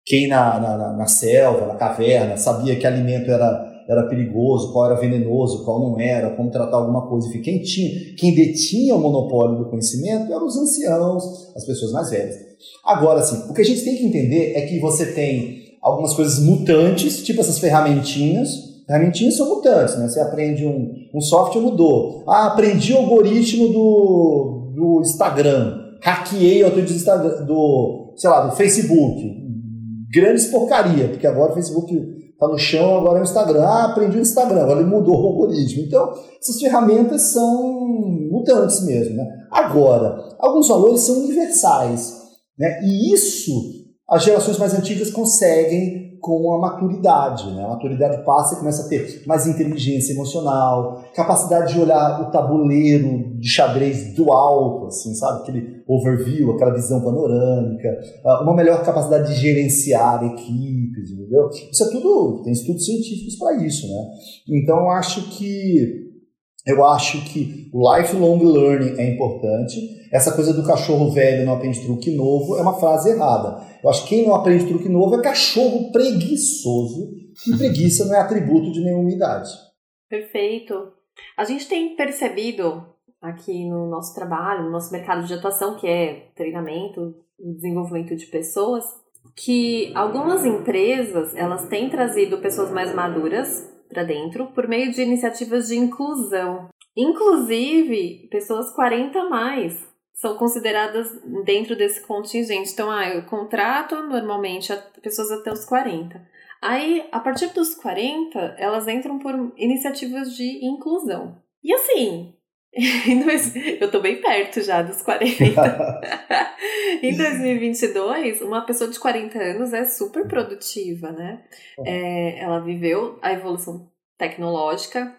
quem na, na, na selva, na caverna, sabia que alimento era, era perigoso, qual era venenoso, qual não era, como tratar alguma coisa. Enfim, quem, tinha, quem detinha o monopólio do conhecimento eram os anciãos, as pessoas mais velhas. Agora, assim, o que a gente tem que entender é que você tem algumas coisas mutantes, tipo essas ferramentinhas. Ferramentinhas são mutantes, né? Você aprende um, um software, mudou. Ah, aprendi o algoritmo do, do Instagram. Hackeei o algoritmo do Instagram, do, sei lá, do Facebook. Grandes porcaria, porque agora o Facebook está no chão, agora é o Instagram. Ah, aprendi o Instagram, agora ele mudou o algoritmo. Então, essas ferramentas são mutantes mesmo, né? Agora, alguns valores são universais, né? E isso as gerações mais antigas conseguem com a maturidade, né? A maturidade passa e começa a ter mais inteligência emocional, capacidade de olhar o tabuleiro de xadrez do alto, assim, sabe? Aquele overview, aquela visão panorâmica, uma melhor capacidade de gerenciar equipes, entendeu? Isso é tudo, tem estudos científicos para isso, né? Então, eu acho que Eu acho que o lifelong learning é importante. Essa coisa do cachorro velho não aprende truque novo é uma frase errada. Eu acho que quem não aprende truque novo é cachorro preguiçoso. E preguiça não é atributo de nenhuma idade. Perfeito. A gente tem percebido aqui no nosso trabalho, no nosso mercado de atuação, que é treinamento e desenvolvimento de pessoas, que algumas empresas elas têm trazido pessoas mais maduras para dentro por meio de iniciativas de inclusão. Inclusive, pessoas quarenta a mais são consideradas dentro desse contingente. Então, ah, eu contrato normalmente pessoas até os quarenta. Aí, a partir dos quarenta, elas entram por iniciativas de inclusão. E assim, eu tô bem perto já dos quarenta. Em dois mil e vinte e dois, uma pessoa de quarenta anos é super produtiva, né? É, ela viveu a evolução tecnológica,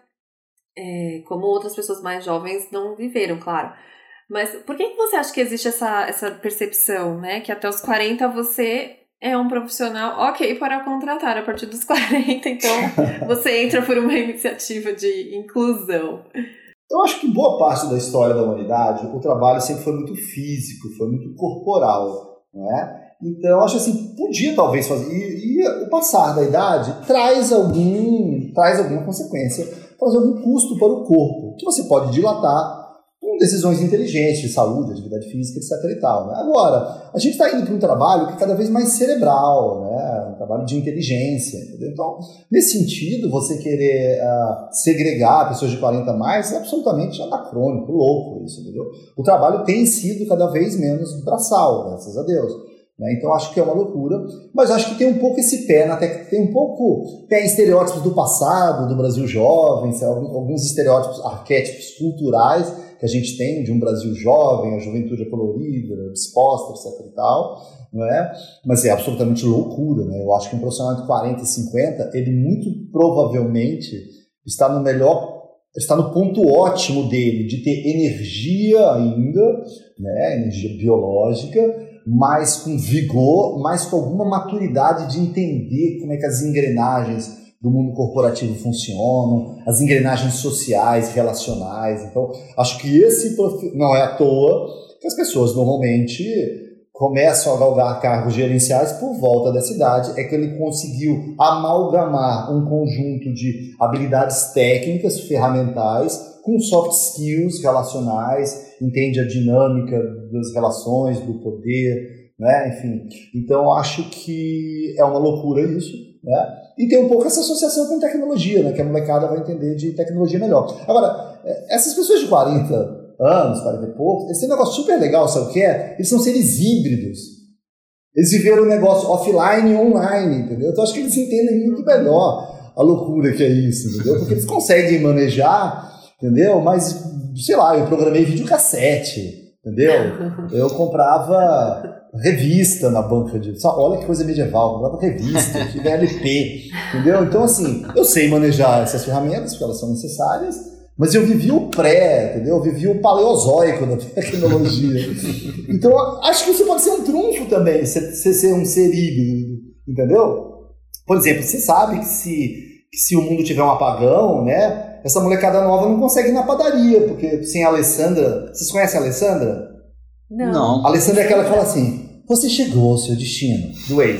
é, como outras pessoas mais jovens não viveram, claro. Mas por que, que você acha que existe essa, essa percepção, né? Que até os quarenta você é um profissional ok para contratar, a partir dos quarenta, então você entra por uma iniciativa de inclusão. Eu acho que boa parte da história da humanidade, o trabalho sempre foi muito físico, foi muito corporal, não é? Então, eu acho assim, podia talvez fazer, e, e o passar da idade traz, algum, traz alguma consequência, traz algum custo para o corpo, que você pode dilatar com decisões inteligentes de saúde, atividade física, etc e tal, né? Agora, a gente está indo para um trabalho que é cada vez mais cerebral, né? Um trabalho de inteligência, entendeu? Então, nesse sentido, você querer uh, segregar pessoas de quarenta a mais é absolutamente anacrônico, louco isso, entendeu? O trabalho tem sido cada vez menos braçal, graças a Deus. Né? Então, acho que é uma loucura, mas acho que tem um pouco esse pé, até que tem um pouco pé em estereótipos do passado, do Brasil jovem, alguns estereótipos, arquétipos culturais que a gente tem de um Brasil jovem, a juventude é colorida, disposta, etc e tal, não é? Mas é absolutamente loucura, né? Eu acho que um profissional de quarenta e cinquenta, ele muito provavelmente está no melhor, está no ponto ótimo dele, de ter energia ainda, né? Energia biológica, mas com vigor, mas com alguma maturidade de entender como é que as engrenagens do mundo corporativo funcionam, as engrenagens sociais, relacionais. Então, acho que esse não é à toa que as pessoas normalmente começam a galgar cargos gerenciais por volta dessa idade. É que ele conseguiu amalgamar um conjunto de habilidades técnicas, ferramentais, com soft skills relacionais, entende a dinâmica das relações, do poder, né? Enfim. Então, acho que é uma loucura isso, né? E tem um pouco essa associação com tecnologia, né? Que a molecada vai entender de tecnologia melhor. Agora, essas pessoas de quarenta anos, quarenta e poucos, eles têm um negócio super legal, sabe o que é? Eles são seres híbridos. Eles viveram um negócio offline e online, entendeu? Então, acho que eles entendem muito melhor a loucura que é isso, entendeu? Porque eles conseguem manejar, entendeu? Mas, sei lá, eu programei videocassete, entendeu? Eu comprava revista na banca de... Olha que coisa medieval, comprava revista, tive L P, entendeu? Então, assim, eu sei manejar essas ferramentas, porque elas são necessárias, mas eu vivi o pré, entendeu? Eu vivi o paleozoico da tecnologia. Então, acho que isso pode ser um trunfo também, você ser um ser híbrido, entendeu? Por exemplo, você sabe que se, que se o mundo tiver um apagão, né, essa molecada nova não consegue ir na padaria, porque sem a Alessandra... Vocês conhecem a Alessandra? Não. A Alessandra é aquela que fala assim: você chegou ao seu destino, do Waze.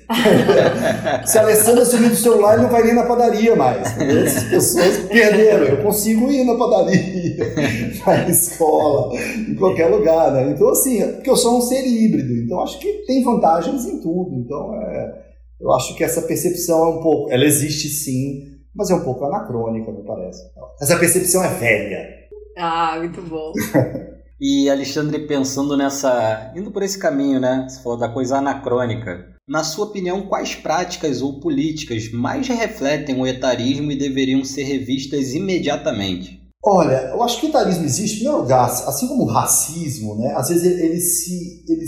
Se a Alessandra sumir do celular, ele não vai nem na padaria mais. Essas pessoas perderam. Eu consigo ir na padaria, na escola, em qualquer lugar, né? Então, assim, porque eu sou um ser híbrido, então acho que tem vantagens em tudo. Então, é, eu acho que essa percepção é um pouco... Ela existe sim, mas é um pouco anacrônica, me parece. Essa percepção é velha. Ah, muito bom. E, Alexandre, pensando nessa... Indo por esse caminho, né? Você falou da coisa anacrônica. Na sua opinião, quais práticas ou políticas mais refletem o etarismo e deveriam ser revistas imediatamente? Olha, eu acho que o etarismo existe, em primeiro lugar, assim como o racismo, né? Às vezes ele, ele, se, ele,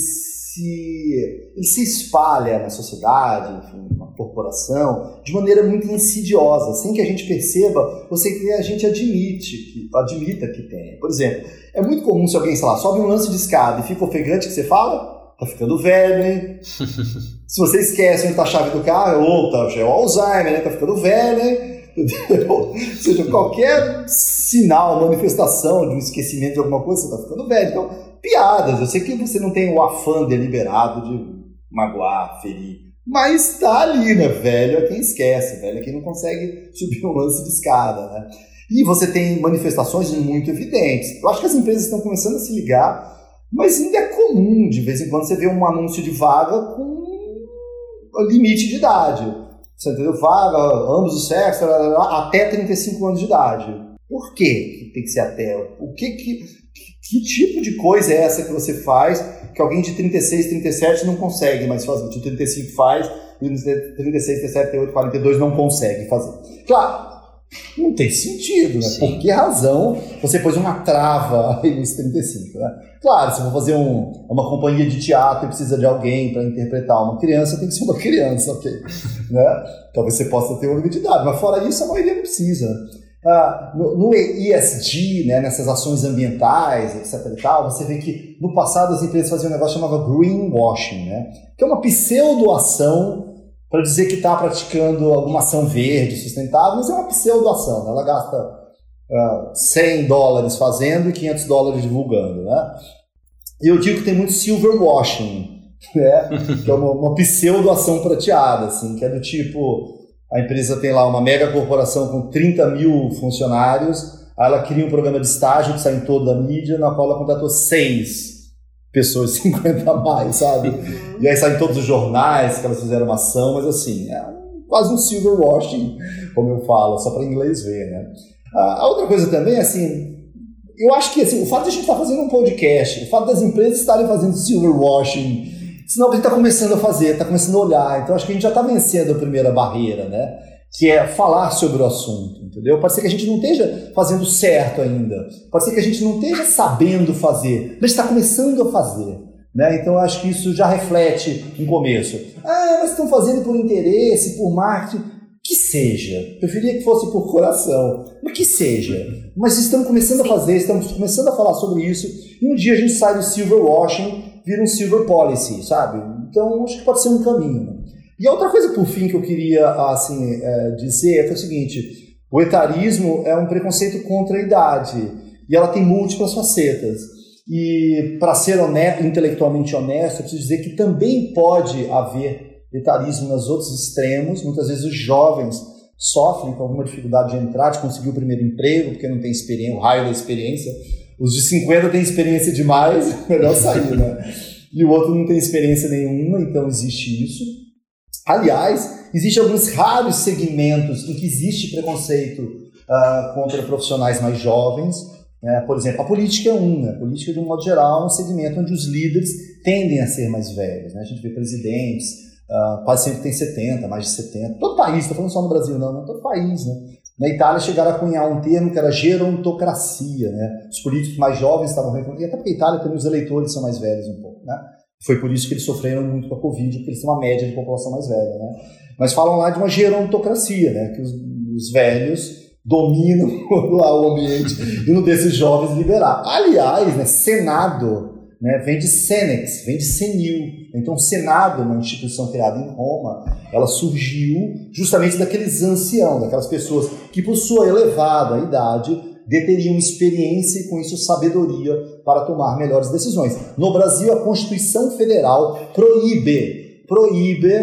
se, ele se espalha na sociedade, enfim, na corporação, de maneira muito insidiosa, sem que a gente perceba, ou sem que a gente admite, que, admita que tem. Por exemplo, é muito comum se alguém, sei lá, sobe um lance de escada e fica ofegante, que você fala... Tá ficando velho, hein? Se você esquece onde tá a chave do carro, ou tá, já é o Alzheimer, né? Tá ficando velho, hein? Entendeu? Ou seja, qualquer sinal, manifestação de um esquecimento de alguma coisa, você tá ficando velho. Então, piadas. Eu sei que você não tem o afã deliberado de magoar, ferir, mas tá ali, né? Velho é quem esquece, velho é quem não consegue subir um lance de escada, né? E você tem manifestações muito evidentes. Eu acho que as empresas estão começando a se ligar. Mas ainda é comum, de vez em quando, você vê um anúncio de vaga com limite de idade. Você entendeu? Vaga, ambos os sexos, até trinta e cinco anos de idade. Por quê que tem que ser até? O que, que, que tipo de coisa é essa que você faz que alguém de trinta e seis, trinta e sete não consegue mais fazer? De trinta e cinco faz, e de trinta e seis, trinta e sete, trinta e oito, quarenta e dois não consegue fazer. Claro, não tem sentido, né? Sim. Por que razão você pôs uma trava aí nos trinta e cinco, né? Claro, se eu vou fazer um, uma companhia de teatro e precisa de alguém para interpretar uma criança, tem que ser uma criança, ok? Né? Talvez você possa ter uma limite de idade, mas fora isso, a maioria não precisa. Ah, no, no E S G, né, nessas ações ambientais, etc e tal, você vê que no passado as empresas faziam um negócio chamado greenwashing, né? Que é uma pseudo-ação para dizer que está praticando alguma ação verde, sustentável, mas é uma pseudo-ação, né? Ela gasta uh, cem dólares fazendo e quinhentos dólares divulgando, né? E eu digo que tem muito silverwashing, né? Que é uma, uma pseudo-ação prateada, assim, que é do tipo, a empresa tem lá uma mega corporação com trinta mil funcionários, aí ela cria um programa de estágio que sai em toda a mídia, na qual ela contratou seis pessoas, cinquenta a mais, sabe? E aí saem todos os jornais que elas fizeram uma ação, mas assim, é quase um silverwashing, como eu falo, só para inglês ver, né? A outra coisa também, assim, eu acho que assim, o fato de a gente estar fazendo um podcast, o fato das empresas estarem fazendo silverwashing, senão a gente está começando a fazer, está começando a olhar, então acho que a gente já está vencendo a primeira barreira, né? Que é falar sobre o assunto, entendeu? Pode ser que a gente não esteja fazendo certo ainda, pode ser que a gente não esteja sabendo fazer, mas está começando a fazer, né? Então eu acho que isso já reflete um começo. Ah, mas estão fazendo por interesse, por marketing, que seja. Preferia que fosse por coração, mas que seja. Mas estamos começando a fazer, estamos começando a falar sobre isso, e um dia a gente sai do silverwashing, vira um silver policy, sabe? Então acho que pode ser um caminho. E a outra coisa, por fim, que eu queria assim, é, dizer é, que é o seguinte: o etarismo é um preconceito contra a idade e ela tem múltiplas facetas. E para ser honesto, intelectualmente honesto, eu preciso dizer que também pode haver etarismo nos outros extremos. Muitas vezes os jovens sofrem com alguma dificuldade de entrar, de conseguir o primeiro emprego, porque não tem experiência, o raio da experiência. Os de cinquenta têm experiência demais, melhor sair, né? E o outro não tem experiência nenhuma, então existe isso. Aliás, existem alguns raros segmentos em que existe preconceito uh, contra profissionais mais jovens. Uh, por exemplo, a política é um. Né? A política, de um modo geral, é um segmento onde os líderes tendem a ser mais velhos. Né? A gente vê presidentes, uh, quase sempre tem setenta, mais de setenta. Todo país, estou falando só no Brasil, não, não todo país. Né? Na Itália chegaram a cunhar um termo que era gerontocracia. Né? Os políticos mais jovens estavam reclamando, e até porque a Itália também os eleitores são mais velhos um pouco, né? Foi por isso que eles sofreram muito com a Covid, porque eles têm uma média de população mais velha, né? Mas falam lá de uma gerontocracia, né? Que os, os velhos dominam lá o ambiente e não deixam os jovens liberar. Aliás, né, Senado, né, vem de Senex, vem de senil. Então, o Senado, uma instituição criada em Roma, ela surgiu justamente daqueles anciãos, daquelas pessoas que, por sua elevada idade, deteriam experiência e, com isso, sabedoria para tomar melhores decisões. No Brasil, a Constituição Federal proíbe, proíbe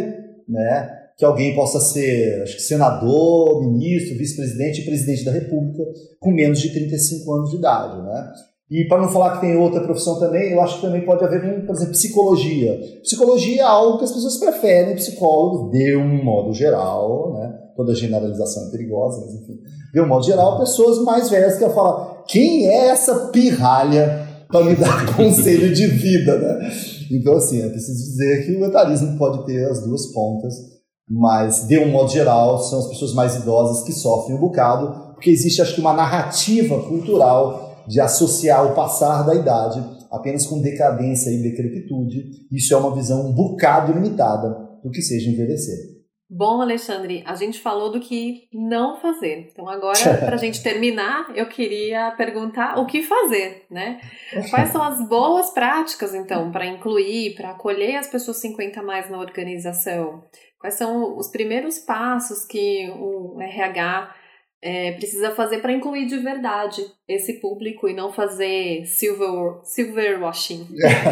né, que alguém possa ser, acho que senador, ministro, vice-presidente e presidente da República com menos de trinta e cinco anos de idade, né? E para não falar que tem outra profissão também, eu acho que também pode haver, por exemplo, psicologia. Psicologia é algo que as pessoas preferem, psicólogos, de um modo geral, né? Toda generalização é perigosa, mas enfim, de um modo geral, pessoas mais velhas que falam, quem é essa pirralha para me dar conselho de vida, né? Então, assim, é preciso dizer que o etarismo pode ter as duas pontas, mas, de um modo geral, são as pessoas mais idosas que sofrem um bocado, porque existe, acho que, uma narrativa cultural de associar o passar da idade apenas com decadência e decrepitude. Isso é uma visão um bocado limitada do que seja envelhecer. Bom, Alexandre, a gente falou do que não fazer. Então agora, para a gente terminar, eu queria perguntar o que fazer, né? Quais são as boas práticas, então, para incluir, para acolher as pessoas cinquenta a mais na organização? Quais são os primeiros passos que o R H É, precisa fazer para incluir de verdade esse público e não fazer silver, silver washing?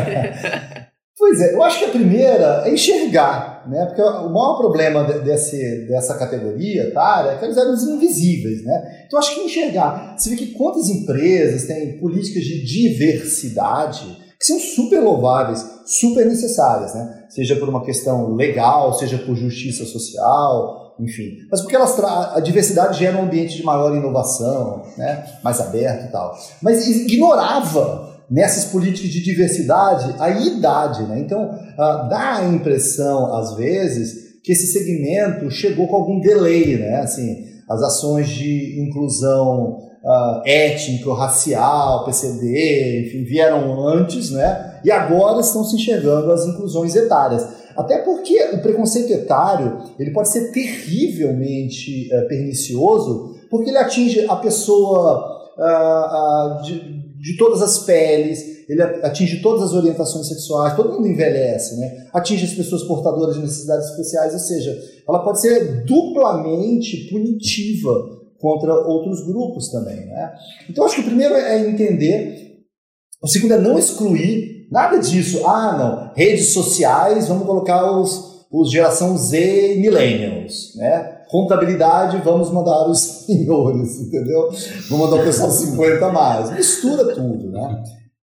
Pois é, eu acho que a primeira é enxergar, né? Porque o maior problema desse, dessa categoria, tá, é que eles eram os invisíveis, né? Então eu acho que enxergar. Você vê que quantas empresas têm políticas de diversidade que são super louváveis, super necessárias, né? Seja por uma questão legal, seja por justiça social, enfim, mas porque elas tra- a diversidade gera um ambiente de maior inovação, né, mais aberto e tal, mas ignorava nessas políticas de diversidade a idade, né? Então uh, dá a impressão às vezes que esse segmento chegou com algum delay, né? Assim, as ações de inclusão uh, étnico, racial, P C D, enfim, vieram antes, né? E agora estão se enxergando as inclusões etárias. Até porque o preconceito etário ele pode ser terrivelmente uh, pernicioso, porque ele atinge a pessoa uh, uh, de, de todas as peles, ele atinge todas as orientações sexuais, todo mundo envelhece, né? Atinge as pessoas portadoras de necessidades especiais, ou seja, ela pode ser duplamente punitiva contra outros grupos também, né? Então, acho que o primeiro é entender, o segundo é não excluir nada disso. Ah, não, redes sociais, vamos colocar os, os geração Z e millennials, né? Contabilidade, vamos mandar os senhores, entendeu? Vamos mandar o pessoal cinquenta a mais. Mistura tudo, né?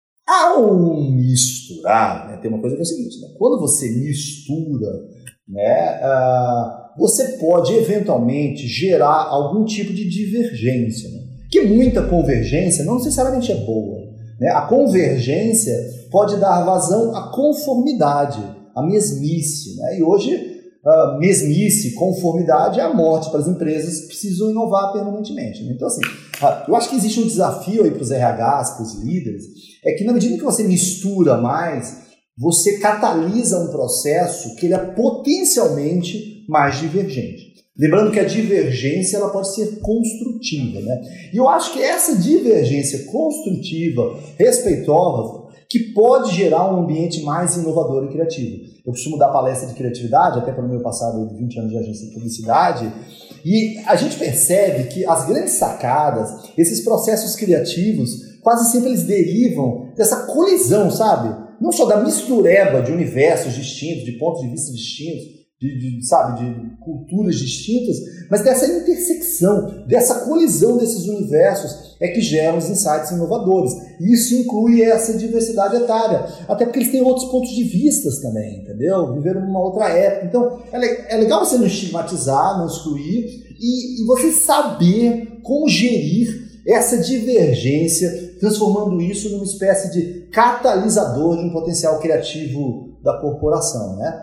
Ao misturar, né, tem uma coisa que é o seguinte, né? Quando você mistura, né, uh, você pode eventualmente gerar algum tipo de divergência, né? Que muita convergência não necessariamente é boa, né? A convergência pode dar vazão à conformidade, à mesmice, né? E hoje, uh, mesmice, conformidade é a morte para as empresas que precisam inovar permanentemente, né? Então, assim, uh, eu acho que existe um desafio aí para os R Hs, para os líderes, é que na medida que você mistura mais, você catalisa um processo que ele é potencialmente mais divergente. Lembrando que a divergência ela pode ser construtiva, né? E eu acho que essa divergência construtiva, respeitosa, que pode gerar um ambiente mais inovador e criativo. Eu costumo dar palestra de criatividade, até pelo meu passado de vinte anos de agência de publicidade, e a gente percebe que as grandes sacadas, esses processos criativos, quase sempre eles derivam dessa colisão, sabe? Não só da mistureba de universos distintos, de pontos de vista distintos, de, de, sabe, de culturas distintas, mas dessa intersecção, dessa colisão desses universos é que geram os insights inovadores. E isso inclui essa diversidade etária, até porque eles têm outros pontos de vista também, entendeu? Viveram numa outra época. Então, é, le- é legal você não estigmatizar, não excluir, e, e você saber como gerir essa divergência, transformando isso numa espécie de catalisador de um potencial criativo da corporação, né?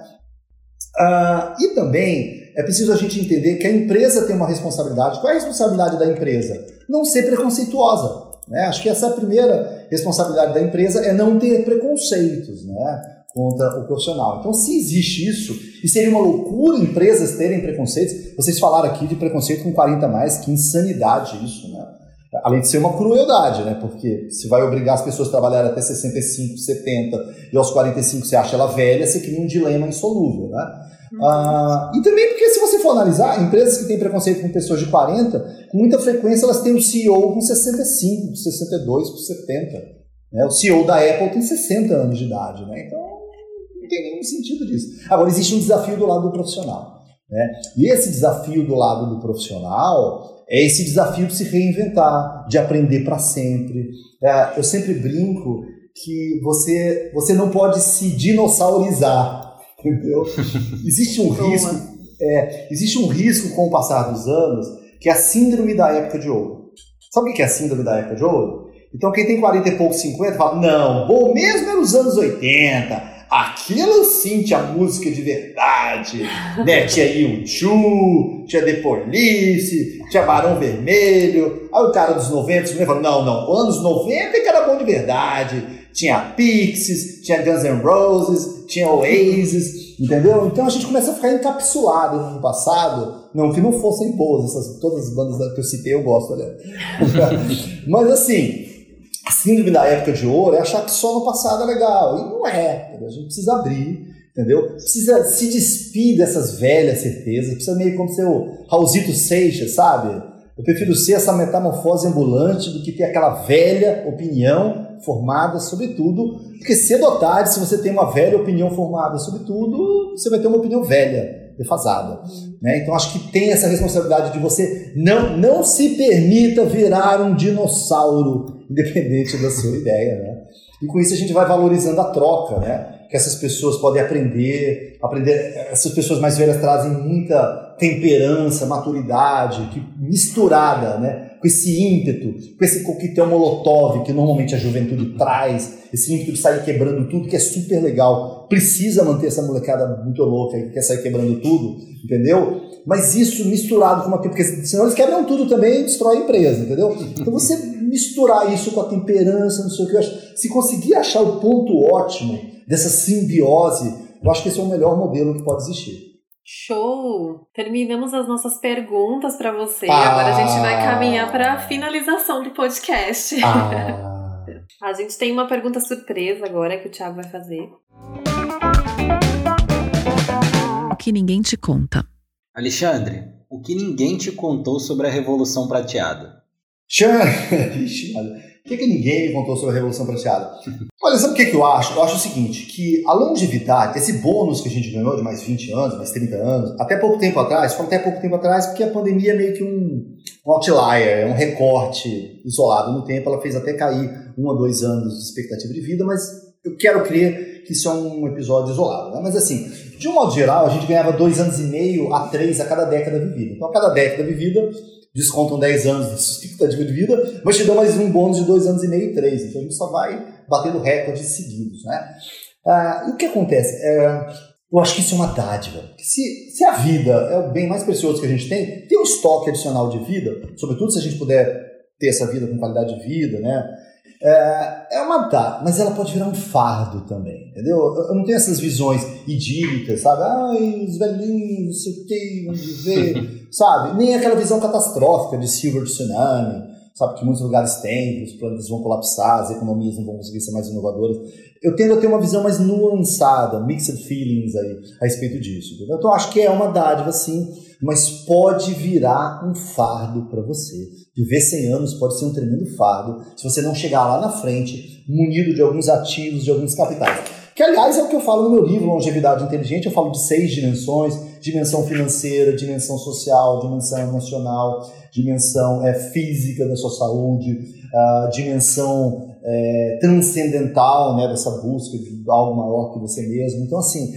Uh, e também é preciso a gente entender que a empresa tem uma responsabilidade. Qual é a responsabilidade da empresa? Não ser preconceituosa, né? Acho que essa é a primeira responsabilidade da empresa, é não ter preconceitos, né, contra o profissional. Então, se existe isso, e seria uma loucura empresas terem preconceitos, vocês falaram aqui de preconceito com quarenta a mais, que insanidade isso, né? Além de ser uma crueldade, né? Porque se vai obrigar as pessoas a trabalhar até sessenta e cinco, setenta e aos quarenta e cinco você acha ela velha, você cria um dilema insolúvel, né? Uhum. Ah, e também porque se você for analisar, empresas que têm preconceito com pessoas de quarenta, com muita frequência elas têm um C E O com sessenta e cinco, com sessenta e dois, com setenta. Né? O C E O da Apple tem sessenta anos de idade, né? Então Não tem nenhum sentido disso. Agora, existe um desafio do lado do profissional, né? E esse desafio do lado do profissional é esse desafio de se reinventar, de aprender para sempre. É, eu sempre brinco que você, você não pode se dinossaurizar, entendeu? Existe um risco, é, existe um risco com o passar dos anos, que é a síndrome da época de ouro. Sabe o que é a síndrome da época de ouro? Então quem tem quarenta e pouco, cinquenta, fala, não, bom mesmo era os anos oitenta, aquilo sim tinha música de verdade, né? Tinha U dois, tinha The Police, tinha Barão Vermelho. Aí o cara dos noventa fala, não, não, anos noventa é que era bom de verdade. Tinha Pixies, tinha Guns N' Roses, tinha Oasis, entendeu? Então a gente começa a ficar encapsulado no passado, não que não fossem boas, essas, todas as bandas que eu citei eu gosto, né? Mas assim, a síndrome da época de ouro é achar que só no passado é legal. E não é. Entendeu? A gente precisa abrir, entendeu? Precisa se despir dessas velhas certezas. Precisa meio como ser o Raulzito Seixas, sabe? Eu prefiro ser essa metamorfose ambulante do que ter aquela velha opinião formada sobre tudo. Porque cedo ou tarde, se você tem uma velha opinião formada sobre tudo, você vai ter uma opinião velha, defasada. Né? Então acho que tem essa responsabilidade de você não, não se permita virar um dinossauro independente da sua ideia, né? E com isso a gente vai valorizando a troca, né? Que essas pessoas podem aprender, aprender. Essas pessoas mais velhas trazem muita temperança, maturidade, que, misturada, né? Com esse ímpeto, com esse coquetel molotov que normalmente a juventude traz, esse ímpeto de sair quebrando tudo, que é super legal. Precisa manter essa molecada muito louca que quer sair quebrando tudo, entendeu? Mas isso misturado com uma... Porque senão eles quebram tudo também e destrói a empresa, entendeu? Então você misturar isso com a temperança, não sei o que, eu acho, se conseguir achar o ponto ótimo dessa simbiose, eu acho que esse é o melhor modelo que pode existir. Show! Terminamos as nossas perguntas para você. Ah, Agora a gente vai caminhar para a finalização do podcast. Ah. A gente tem uma pergunta surpresa agora que o Thiago vai fazer. O que ninguém te conta. Alexandre, o que ninguém te contou sobre a Revolução Prateada? Ixi, olha, o que, que ninguém me contou sobre a Revolução Prateada? Olha, sabe o que, que eu acho? Eu acho o seguinte, que a longevidade, esse bônus que a gente ganhou de mais vinte anos, mais trinta anos, até pouco tempo atrás, foi até pouco tempo atrás, porque a pandemia é meio que um, um outlier, é um recorte isolado no tempo, ela fez até cair um a dois anos de expectativa de vida, mas eu quero crer que isso é um episódio isolado, né? Mas assim, de um modo geral, a gente ganhava dois anos e meio a três a cada década vivida. Então, a cada década vivida, descontam dez anos de expectativa de vida, mas te dão mais um bônus de dois anos e meio e três. Então a gente só vai batendo recordes seguidos, né? Ah, e o que acontece? É, eu acho que isso é uma dádiva. Se, se a vida é o bem mais precioso que a gente tem, ter um estoque adicional de vida, sobretudo se a gente puder ter essa vida com qualidade de vida, né? É, é uma dádiva, mas ela pode virar um fardo também, entendeu? Eu não tenho essas visões idílicas, sabe? Ai, os velhinhos, não sei o que, vão dizer, sabe? Nem aquela visão catastrófica de silver tsunami, sabe? Que muitos lugares têm, os planetas vão colapsar, as economias não vão conseguir ser mais inovadoras. Eu tendo a ter uma visão mais nuançada, mixed feelings aí, a respeito disso, entendeu? Então eu acho que é uma dádiva, sim, mas pode virar um fardo para você. Viver cem anos pode ser um tremendo fardo se você não chegar lá na frente munido de alguns ativos, de alguns capitais. Que, aliás, é o que eu falo no meu livro, Longevidade Inteligente. Eu falo de seis dimensões: dimensão financeira, dimensão social, dimensão emocional, dimensão é, física da sua saúde, a dimensão é, transcendental, né, dessa busca de algo maior que você mesmo. Então, assim,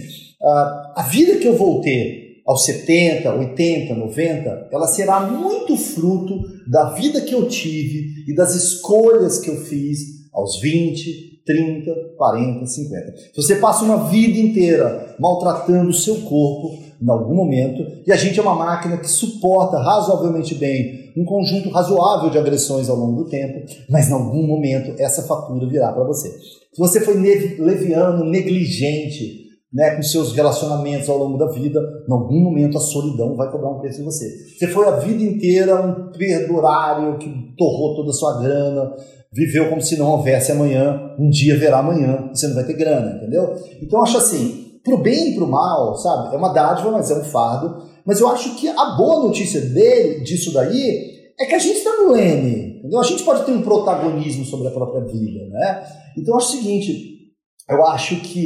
a, a vida que eu vou ter aos setenta, oitenta, noventa, ela será muito fruto da vida que eu tive e das escolhas que eu fiz aos vinte, trinta, quarenta, cinquenta. Se você passa uma vida inteira maltratando o seu corpo, em algum momento, e a gente é uma máquina que suporta razoavelmente bem um conjunto razoável de agressões ao longo do tempo, mas em algum momento essa fatura virá para você. Se você foi leviano, negligente, né, com seus relacionamentos ao longo da vida, em algum momento a solidão vai cobrar um preço de você. Você foi a vida inteira um perdurário que torrou toda a sua grana, viveu como se não houvesse amanhã, um dia verá amanhã, você não vai ter grana, entendeu? Então eu acho assim, pro bem e pro mal, sabe? É uma dádiva, mas é um fardo. Mas eu acho que a boa notícia dele, disso daí, é que a gente está no Leme, entendeu? A gente pode ter um protagonismo sobre a própria vida, né? Então eu acho o seguinte, eu acho que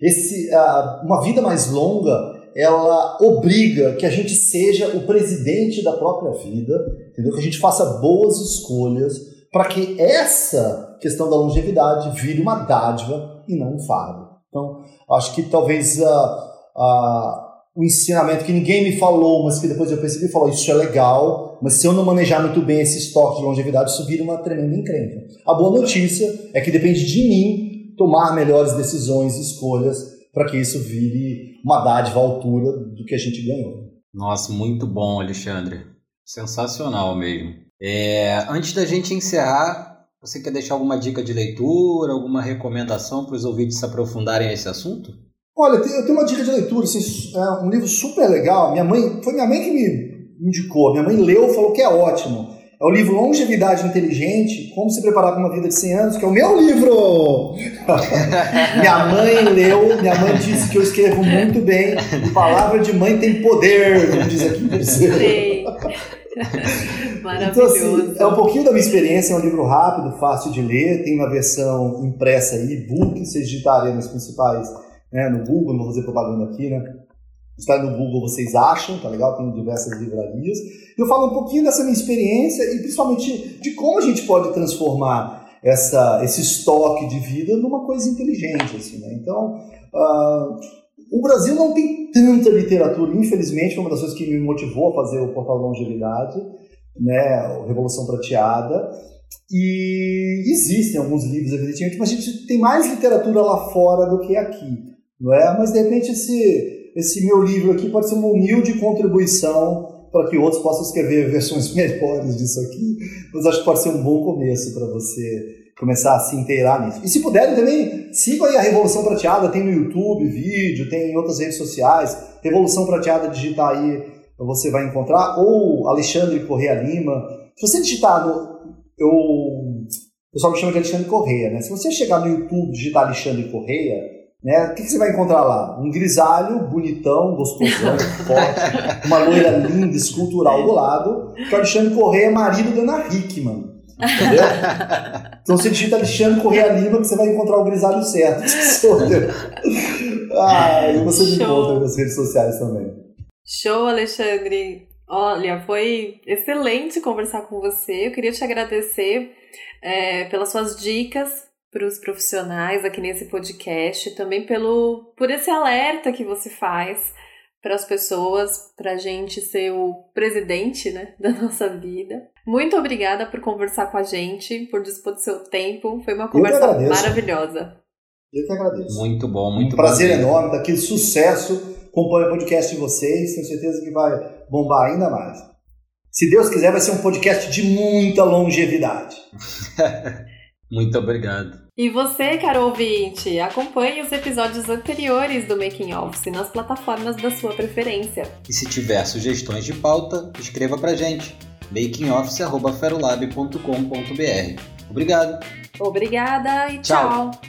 esse, uh, uma vida mais longa, ela obriga que a gente seja o presidente da própria vida, entendeu? Que a gente faça boas escolhas para que essa questão da longevidade vire uma dádiva e não um fardo. Então, acho que talvez uh, uh, o ensinamento que ninguém me falou, mas que depois eu percebi, falou, isso é legal, mas se eu não manejar muito bem esse estoque de longevidade, isso vira uma tremenda encrenca. A boa notícia é que depende de mim tomar melhores decisões e escolhas para que isso vire uma dádiva à altura do que a gente ganhou. Nossa, muito bom, Alexandre. Sensacional mesmo. É, antes da gente encerrar, você quer deixar alguma dica de leitura, alguma recomendação para os ouvintes se aprofundarem nesse assunto? Olha, eu tenho uma dica de leitura, assim, é um livro super legal. Minha mãe, foi minha mãe que me indicou. Minha mãe leu e falou que é ótimo. É o livro Longevidade Inteligente, Como Se Preparar para uma Vida de cem anos, que é o meu livro! Minha mãe leu, minha mãe disse que eu escrevo muito bem. Palavra de mãe tem poder, como diz aqui em terceiro. Maravilhoso. Então, assim, é um pouquinho da minha experiência, é um livro rápido, fácil de ler, tem uma versão impressa aí, e-book, vocês digitarem nos principais, né, no Google, não vou fazer propaganda aqui, né? Está no Google, vocês acham, tá legal? Tem diversas livrarias. Eu falo um pouquinho dessa minha experiência e principalmente de como a gente pode transformar essa, esse estoque de vida numa coisa inteligente, assim, né? Então, uh, o Brasil não tem tanta literatura, infelizmente, foi uma das coisas que me motivou a fazer o Portal Longevidade, né? Revolução Prateada. E existem alguns livros, evidentemente, mas a gente tem mais literatura lá fora do que aqui, não é? Mas, de repente, esse... Esse meu livro aqui pode ser uma humilde contribuição para que outros possam escrever versões melhores disso aqui, mas acho que pode ser um bom começo para você começar a se inteirar nisso. E se puderem também, sigam aí a Revolução Prateada, tem no YouTube vídeo, tem em outras redes sociais, Revolução Prateada, digitar aí, você vai encontrar, ou Alexandre Correia Lima. Se você digitar no... Eu, o pessoal me chama de Alexandre Correia, né? Se você chegar no YouTube e digitar Alexandre Correia, né? O que, que você vai encontrar lá? Um grisalho, bonitão, gostosão, forte, uma loira linda, escultural do lado, que é o Alexandre Correia, marido da Ana Hickman. Entendeu? Então você digita Alexandre Correia Lima que você vai encontrar o grisalho certo. Ah, e você me encontra nas redes sociais também. Show, Alexandre. Olha, foi excelente conversar com você. Eu queria te agradecer é, pelas suas dicas para os profissionais aqui nesse podcast, também pelo, por esse alerta que você faz para as pessoas, para a gente ser o presidente, né, da nossa vida. Muito obrigada por conversar com a gente, por dispor do seu tempo. Foi uma conversa maravilhosa. Eu que agradeço. Muito bom, muito um prazer bom. enorme, daquele sucesso. Acompanho o podcast de vocês, tenho certeza que vai bombar ainda mais. Se Deus quiser, vai ser um podcast de muita longevidade. Muito obrigado. E você, caro ouvinte, acompanhe os episódios anteriores do Making Office nas plataformas da sua preferência. E se tiver sugestões de pauta, escreva pra gente. making office arroba ferolab ponto com ponto b r. Obrigado. Obrigada e tchau. tchau.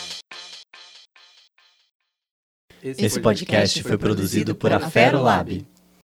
Esse podcast foi produzido por a Ferolab.